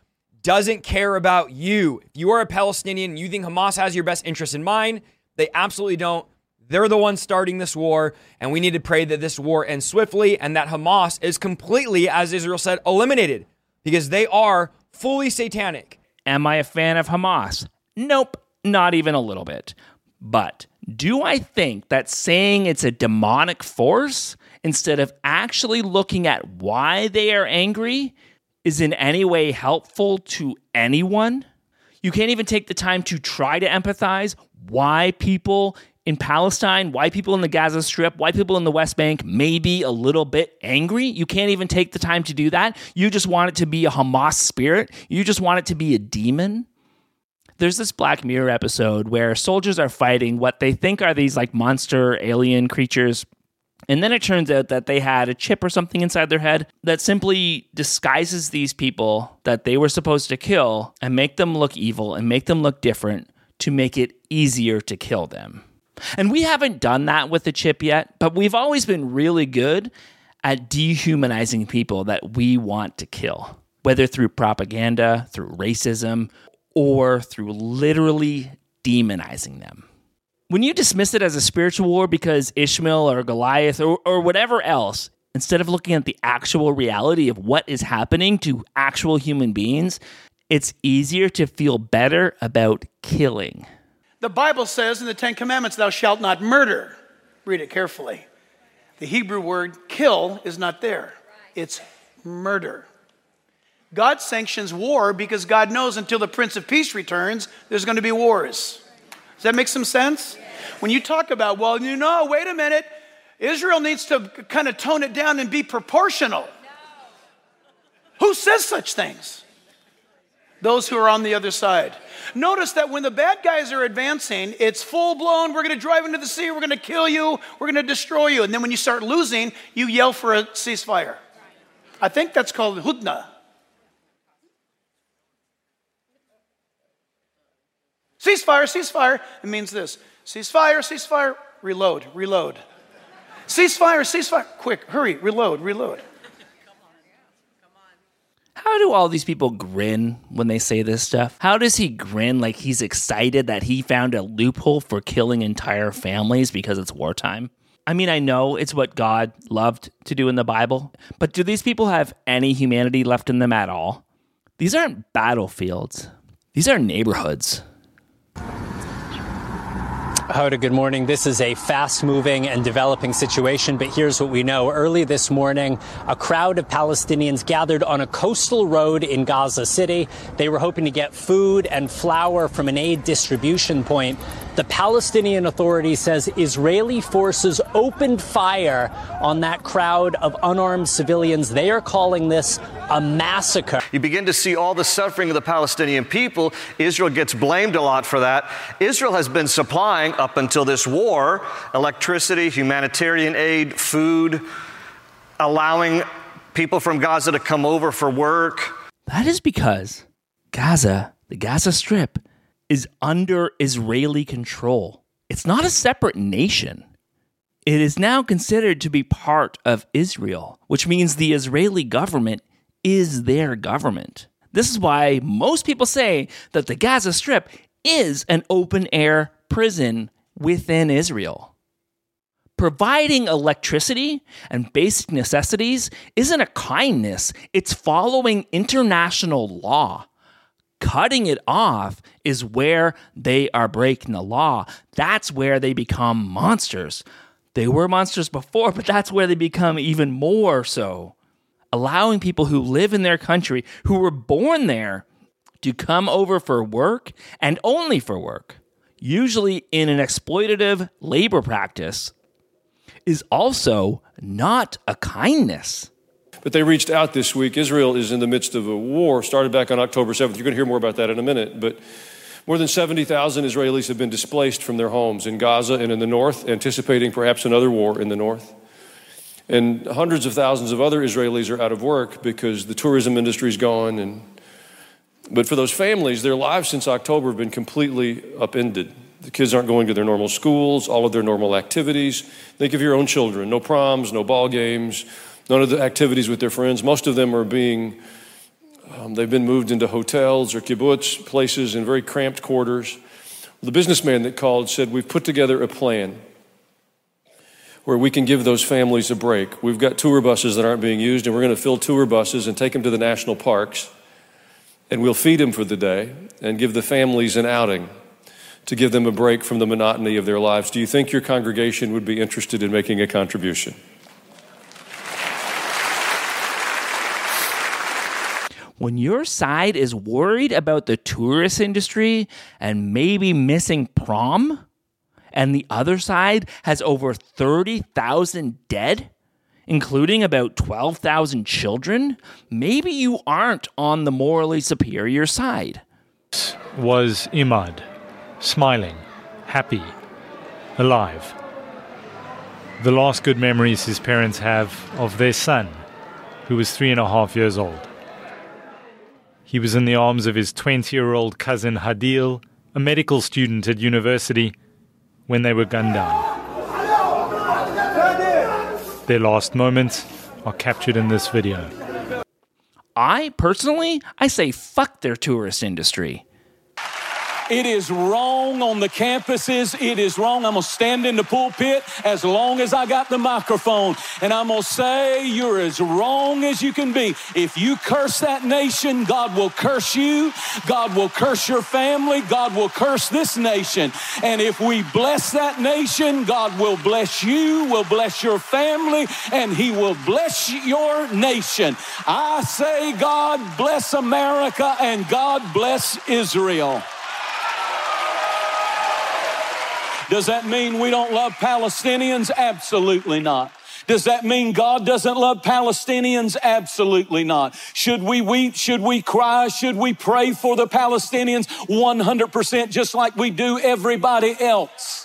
doesn't care about you. If you are a Palestinian and you think Hamas has your best interest in mind, they absolutely don't. They're the ones starting this war, and we need to pray that this war ends swiftly and that Hamas is completely, as Israel said, eliminated, because they are fully satanic. Am I a fan of Hamas? Nope, not even a little bit. But do I think that saying it's a demonic force instead of actually looking at why they are angry is in any way helpful to anyone? You can't even take the time to try to empathize why people in Palestine, why people in the Gaza Strip, why people in the West Bank may be a little bit angry. You can't even take the time to do that. You just want it to be a Hamas spirit. You just want it to be a demon. There's this Black Mirror episode where soldiers are fighting what they think are these like monster alien creatures. And then it turns out that they had a chip or something inside their head that simply disguises these people that they were supposed to kill and make them look evil and make them look different to make it easier to kill them. And we haven't done that with the chip yet, but we've always been really good at dehumanizing people that we want to kill, whether through propaganda, through racism, or through literally demonizing them. When you dismiss it as a spiritual war because Ishmael or Goliath or, or whatever else, instead of looking at the actual reality of what is happening to actual human beings, it's easier to feel better about killing. The Bible says in the Ten Commandments, thou shalt not murder. Read it carefully. The Hebrew word kill is not there. It's murder. God sanctions war because God knows until the Prince of Peace returns, there's going to be wars. Does that make some sense? When you talk about, well, you know, wait a minute, Israel needs to kind of tone it down and be proportional. Who says such things? Those who are on the other side. Notice that when the bad guys are advancing, it's full-blown, we're going to drive into the sea, we're going to kill you, we're going to destroy you. And then when you start losing, you yell for a ceasefire. I think that's called hudna. Ceasefire, ceasefire. It means this. Ceasefire, ceasefire, reload, reload. Ceasefire, ceasefire. Quick, hurry, reload, reload. How do all these people grin when they say this stuff? How does he grin like he's excited that he found a loophole for killing entire families because it's wartime? I mean, I know it's what God loved to do in the Bible, but do these people have any humanity left in them at all? These aren't battlefields. These are neighborhoods. Hoda, good morning. This is a fast-moving and developing situation, but here's what we know. Early this morning, a crowd of Palestinians gathered on a coastal road in Gaza City. They were hoping to get food and flour from an aid distribution point. The Palestinian Authority says Israeli forces opened fire on that crowd of unarmed civilians. They are calling this a massacre. You begin to see all the suffering of the Palestinian people. Israel gets blamed a lot for that. Israel has been supplying, up until this war, electricity, humanitarian aid, food, allowing people from Gaza to come over for work. That is because Gaza, the Gaza Strip, is under Israeli control. It's not a separate nation. It is now considered to be part of Israel, which means the Israeli government is their government. This is why most people say that the Gaza Strip is an open-air prison within Israel. Providing electricity and basic necessities isn't a kindness. It's following international law. Cutting it off is where they are breaking the law. That's where they become monsters. They were monsters before, but that's where they become even more so. Allowing people who live in their country, who were born there, to come over for work and only for work, usually in an exploitative labor practice, is also not a kindness. But they reached out this week. Israel is in the midst of a war, started back on October seventh. You're going to hear more about that in a minute. But more than seventy thousand Israelis have been displaced from their homes in Gaza and in the north, anticipating perhaps another war in the north. And hundreds of thousands of other Israelis are out of work because the tourism industry is gone. And but for those families, their lives since October have been completely upended. The kids aren't going to their normal schools, all of their normal activities. Think of your own children. No proms, no ball games, none of the activities with their friends. Most of them are being Um, they've been moved into hotels or kibbutz places in very cramped quarters. The businessman that called said, we've put together a plan where we can give those families a break. We've got tour buses that aren't being used, and we're going to fill tour buses and take them to the national parks, and we'll feed them for the day and give the families an outing to give them a break from the monotony of their lives. Do you think your congregation would be interested in making a contribution? When your side is worried about the tourist industry and maybe missing prom, and the other side has over thirty thousand dead, including about twelve thousand children, maybe you aren't on the morally superior side. Was Imad, smiling, happy, alive. The last good memories his parents have of their son, who was three and a half years old. He was in the arms of his twenty-year-old cousin Hadil, a medical student at university, when they were gunned down. Their last moments are captured in this video. I, personally, I say fuck their tourist industry. It is wrong on the campuses. It is wrong. I'm going to stand in the pulpit as long as I got the microphone. And I'm going to say you're as wrong as you can be. If you curse that nation, God will curse you. God will curse your family. God will curse this nation. And if we bless that nation, God will bless you, will bless your family, and he will bless your nation. I say God bless America and God bless Israel. Does that mean we don't love Palestinians? Absolutely not. Does that mean God doesn't love Palestinians? Absolutely not. Should we weep? Should we cry? Should we pray for the Palestinians? one hundred percent, just like we do everybody else.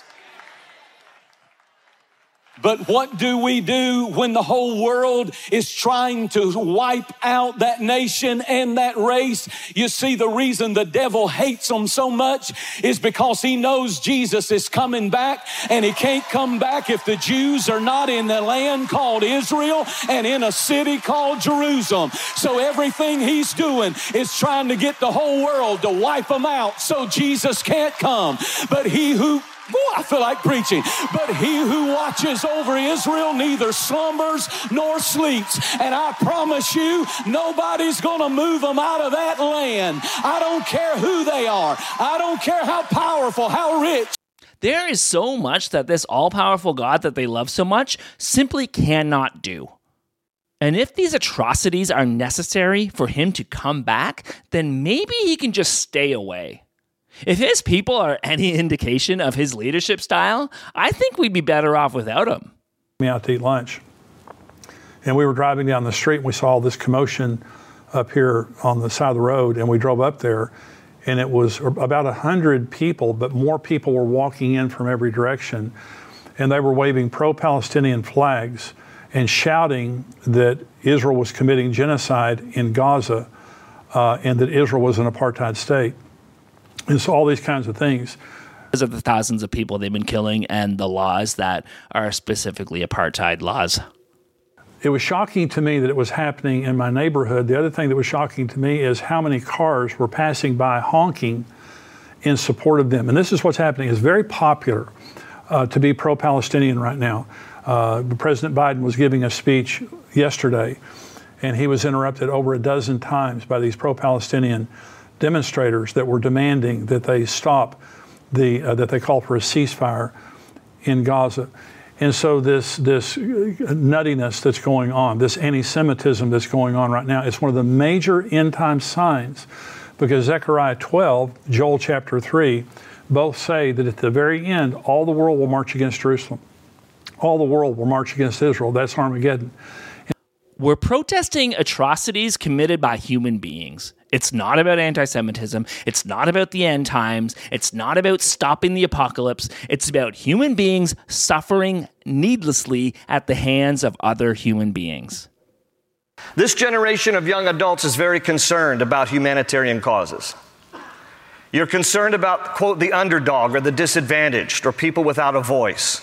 But what do we do when the whole world is trying to wipe out that nation and that race? You see, the reason the devil hates them so much is because he knows Jesus is coming back, and he can't come back if the Jews are not in the land called Israel and in a city called Jerusalem. So everything he's doing is trying to get the whole world to wipe them out so Jesus can't come. But he who Boy, I feel like preaching. But he who watches over Israel neither slumbers nor sleeps. And I promise you, nobody's going to move them out of that land. I don't care who they are. I don't care how powerful, how rich. There is so much that this all-powerful God that they love so much simply cannot do. And if these atrocities are necessary for him to come back, then maybe he can just stay away. If his people are any indication of his leadership style, I think we'd be better off without him. Me out to eat lunch. And we were driving down the street and we saw this commotion up here on the side of the road, and we drove up there, and it was about a hundred people, but more people were walking in from every direction, and they were waving pro-Palestinian flags and shouting that Israel was committing genocide in Gaza uh, and that Israel was an apartheid state. And so all these kinds of things. Because of the thousands of people they've been killing and the laws that are specifically apartheid laws. It was shocking to me that it was happening in my neighborhood. The other thing that was shocking to me is how many cars were passing by honking in support of them. And this is what's happening. It's very popular uh, to be pro-Palestinian right now. Uh, President Biden was giving a speech yesterday, and he was interrupted over a dozen times by these pro-Palestinian demonstrators that were demanding that they stop the, uh, that they call for a ceasefire in Gaza. And so this, this nuttiness that's going on, this anti-Semitism that's going on right now, it's one of the major end time signs, because Zechariah twelve, Joel chapter three, both say that at the very end, all the world will march against Jerusalem. All the world will march against Israel. That's Armageddon. We're protesting atrocities committed by human beings. It's not about anti-Semitism. It's not about the end times. It's not about stopping the apocalypse. It's about human beings suffering needlessly at the hands of other human beings. This generation of young adults is very concerned about humanitarian causes. You're concerned about, quote, the underdog or the disadvantaged or people without a voice.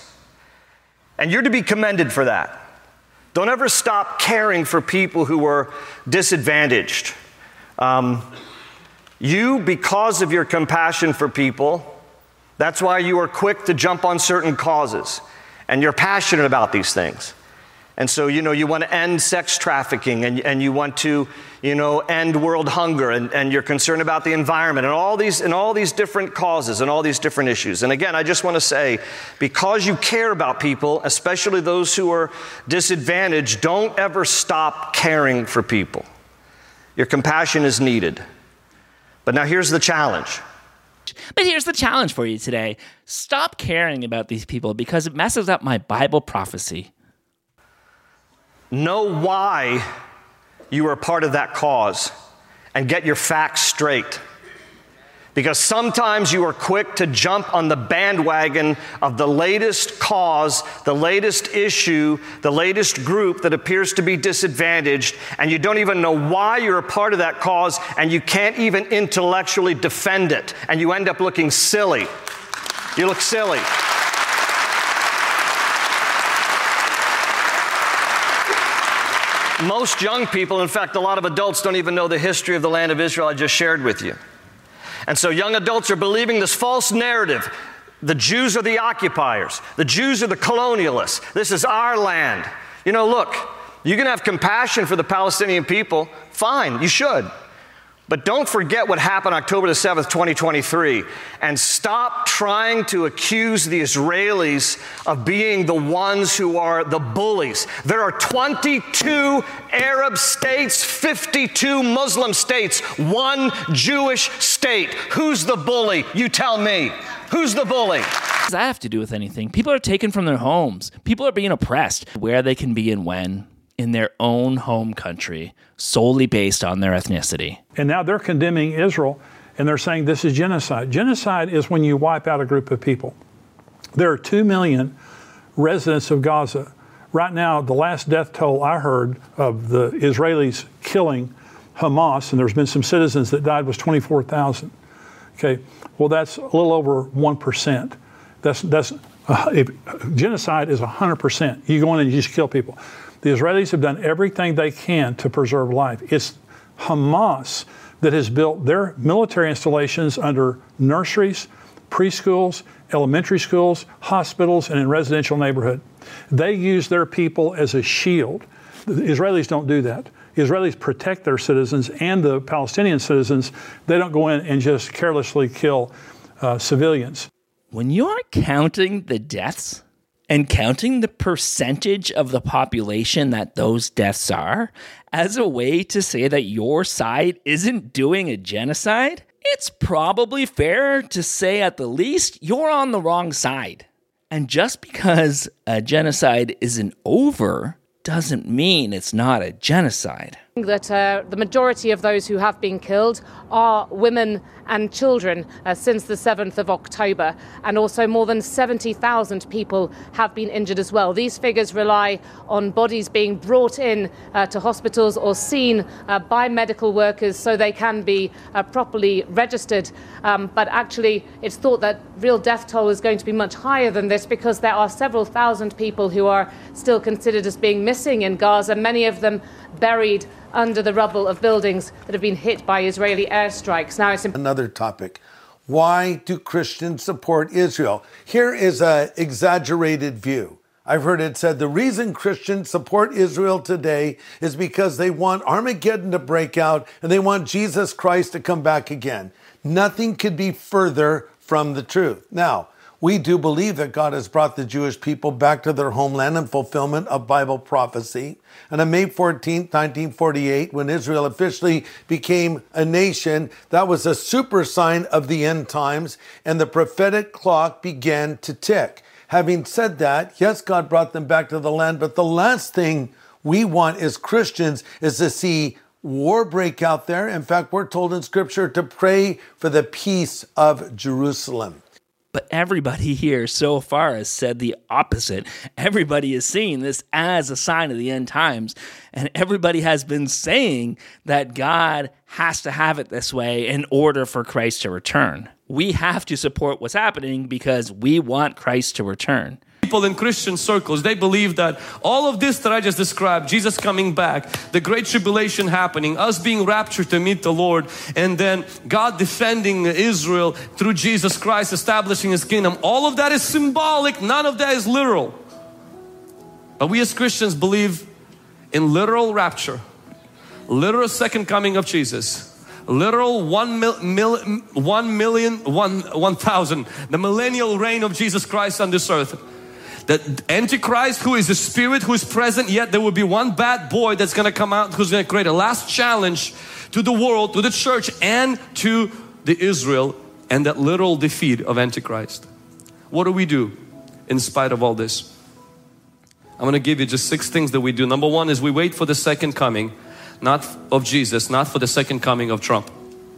And you're to be commended for that. Don't ever stop caring for people who are disadvantaged Um, you, because of your compassion for people, that's why you are quick to jump on certain causes, and you're passionate about these things. And so, you know, you want to end sex trafficking, and, and you want to, you know, end world hunger, and, and you're concerned about the environment, and all these and all these different causes and all these different issues. And again, I just want to say, because you care about people, especially those who are disadvantaged, don't ever stop caring for people. Your compassion is needed. But now here's the challenge. But here's the challenge for you today. Stop caring about these people because it messes up my Bible prophecy. Know why you are part of that cause and get your facts straight. Because sometimes you are quick to jump on the bandwagon of the latest cause, the latest issue, the latest group that appears to be disadvantaged, and you don't even know why you're a part of that cause, and you can't even intellectually defend it, and you end up looking silly. You look silly. Most young people, in fact, a lot of adults don't even know the history of the land of Israel I just shared with you. And so young adults are believing this false narrative. The Jews are the occupiers. The Jews are the colonialists. This is our land. You know, look, you can have compassion for the Palestinian people. Fine, you should. But don't forget what happened October the seventh, twenty twenty-three, and stop trying to accuse the Israelis of being the ones who are the bullies. There are twenty-two Arab states, fifty-two Muslim states, one Jewish state. Who's the bully? You tell me. Who's the bully? What does that have to do with anything? People are taken from their homes. People are being oppressed where they can be and when. In their own home country, solely based on their ethnicity. And now they're condemning Israel, and they're saying this is genocide. Genocide is when you wipe out a group of people. There are two million residents of Gaza. Right now, the last death toll I heard of the Israelis killing Hamas, and there's been some citizens that died, was twenty-four thousand. Okay, well, that's a little over one percent. That's, that's uh, if, genocide is one hundred percent. You go in and you just kill people. The Israelis have done everything they can to preserve life. It's Hamas that has built their military installations under nurseries, preschools, elementary schools, hospitals, and in residential neighborhood. They use their people as a shield. The Israelis don't do that. The Israelis protect their citizens and the Palestinian citizens. They don't go in and just carelessly kill uh, civilians. When you're counting the deaths, and counting the percentage of the population that those deaths are as a way to say that your side isn't doing a genocide, it's probably fair to say at the least you're on the wrong side. And just because a genocide isn't over doesn't mean it's not a genocide. That uh, the majority of those who have been killed are women and children uh, since the seventh of October, and also more than seventy thousand people have been injured as well. These figures rely on bodies being brought in uh, to hospitals or seen uh, by medical workers so they can be uh, properly registered. Um, but actually, it's thought that real death toll is going to be much higher than this because there are several thousand people who are still considered as being missing in Gaza, many of them buried under the rubble of buildings that have been hit by Israeli airstrikes. Now it's imp- another topic. Why do Christians support Israel? Here is an exaggerated view. I've heard it said the reason Christians support Israel today is because they want Armageddon to break out and they want Jesus Christ to come back again. Nothing could be further from the truth. Now, we do believe that God has brought the Jewish people back to their homeland in fulfillment of Bible prophecy. And on May fourteenth, nineteen forty-eight, when Israel officially became a nation, that was a super sign of the end times, and the prophetic clock began to tick. Having said that, yes, God brought them back to the land, but the last thing we want as Christians is to see war break out there. In fact, we're told in Scripture to pray for the peace of Jerusalem. But everybody here so far has said the opposite. Everybody is seeing this as a sign of the end times. And everybody has been saying that God has to have it this way in order for Christ to return. We have to support what's happening because we want Christ to return. people in Christian circles, they believe that all of this that I just described, Jesus coming back, the great tribulation happening, us being raptured to meet the Lord, and then God defending Israel through Jesus Christ, establishing His kingdom, all of that is symbolic, none of that is literal. But we as Christians believe in literal rapture, literal second coming of Jesus, literal one mil, mil, one million, one, one thousand, the millennial reign of Jesus Christ on this earth. The Antichrist, who is the spirit who is present, yet there will be one bad boy that's going to come out who's going to create a last challenge to the world, to the church, and to the Israel, and that literal defeat of Antichrist. What do we do in spite of all this? I'm going to give you just six things that we do. Number one is we wait for the second coming, not of Jesus, not for the second coming of Trump.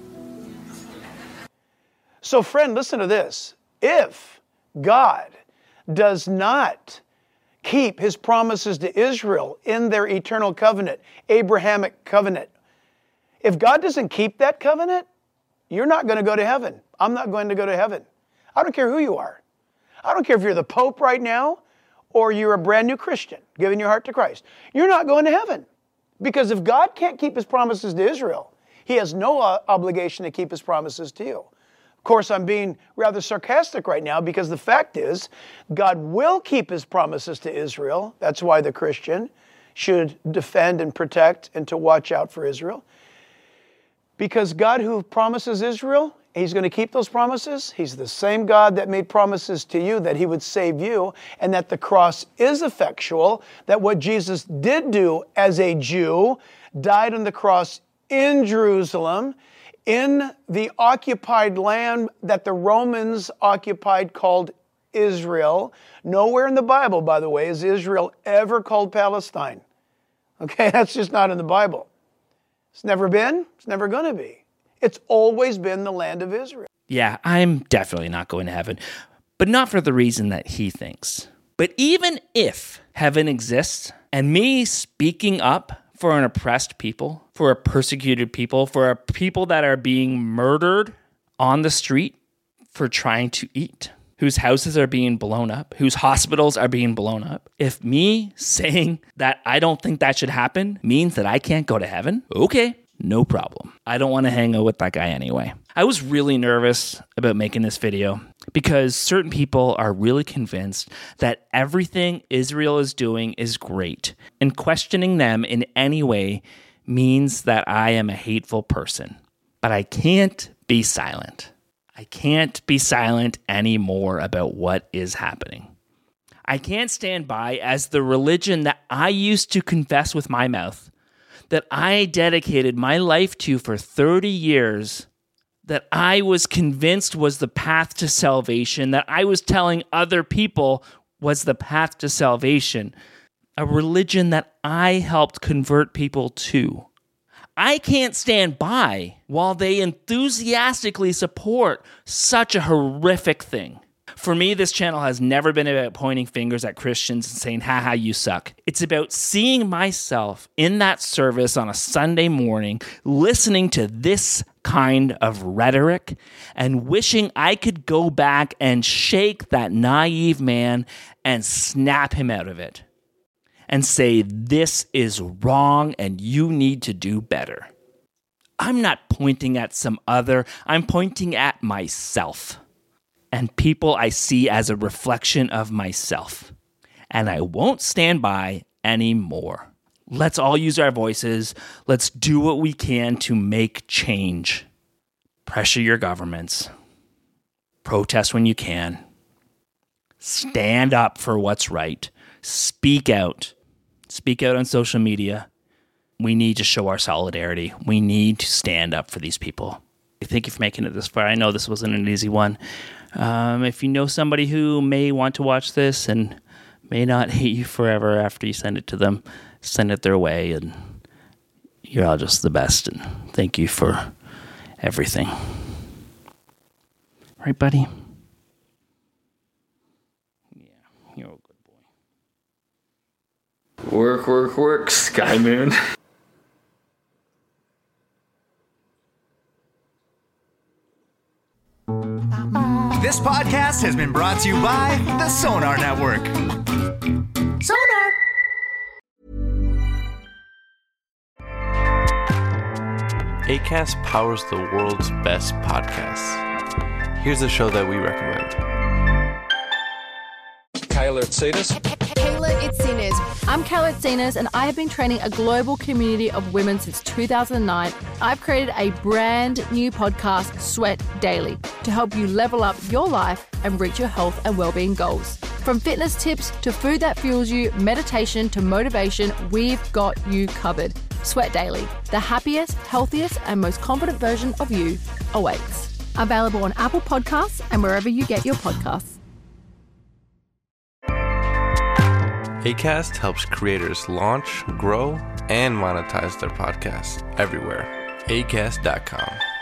So friend, listen to this. If God does not keep His promises to Israel in their eternal covenant, Abrahamic covenant, if God doesn't keep that covenant, you're not going to go to heaven. I'm not going to go to heaven. I don't care who you are. I don't care if you're the Pope right now or you're a brand new Christian giving your heart to Christ. You're not going to heaven. Because if God can't keep His promises to Israel, He has no uh, obligation to keep His promises to you. Of course, I'm being rather sarcastic right now because the fact is, God will keep His promises to Israel. That's why the Christian should defend and protect and to watch out for Israel. Because God who promises Israel, He's going to keep those promises. He's the same God that made promises to you that He would save you and that the cross is effectual, that what Jesus did do as a Jew, died on the cross in Jerusalem, in the occupied land that the Romans occupied called Israel. Nowhere in the Bible, by the way, is Israel ever called Palestine. Okay, that's just not in the Bible. It's never been, it's never going to be. It's always been the land of Israel. Yeah, I'm definitely not going to heaven, but not for the reason that he thinks. But even if heaven exists and me speaking up for an oppressed people, for a persecuted people, for a people that are being murdered on the street for trying to eat, whose houses are being blown up, whose hospitals are being blown up, if me saying that I don't think that should happen means that I can't go to heaven, okay. No problem. I don't want to hang out with that guy anyway. I was really nervous about making this video because certain people are really convinced that everything Israel is doing is great, and questioning them in any way means that I am a hateful person. But I can't be silent. I can't be silent anymore about what is happening. I can't stand by as the religion that I used to confess with my mouth, that I dedicated my life to for thirty years, that I was convinced was the path to salvation, that I was telling other people was the path to salvation, a religion that I helped convert people to. I can't stand by while they enthusiastically support such a horrific thing. For me, this channel has never been about pointing fingers at Christians and saying, haha, you suck. It's about seeing myself in that service on a Sunday morning, listening to this kind of rhetoric and wishing I could go back and shake that naive man and snap him out of it and say, this is wrong and you need to do better. I'm not pointing at some other, I'm pointing at myself. And people I see as a reflection of myself. And I won't stand by anymore. Let's all use our voices. Let's do what we can to make change. Pressure your governments. Protest when you can. Stand up for what's right. Speak out. Speak out on social media. We need to show our solidarity. We need to stand up for these people. Thank you for making it this far. I know this wasn't an easy one. Um, if you know somebody who may want to watch this and may not hate you forever after you send it to them, send it their way, and you're all just the best, and thank you for everything. Right, buddy? Yeah, you're a good boy. Work, work, work, Sky Moon. This podcast has been brought to you by the Sonar Network. Sonar! Acast powers the world's best podcasts. Here's a show that we recommend. Kayla Itsinas. Kayla Itsinas. I'm Kayla Itsinas, and I have been training a global community of women since two thousand nine. I've created a brand new podcast, Sweat Daily, to help you level up your life and reach your health and well-being goals. From fitness tips to food that fuels you, meditation to motivation, we've got you covered. Sweat Daily, the happiest, healthiest, and most confident version of you awaits. Available on Apple Podcasts and wherever you get your podcasts. Acast helps creators launch, grow, and monetize their podcasts everywhere. acast dot com.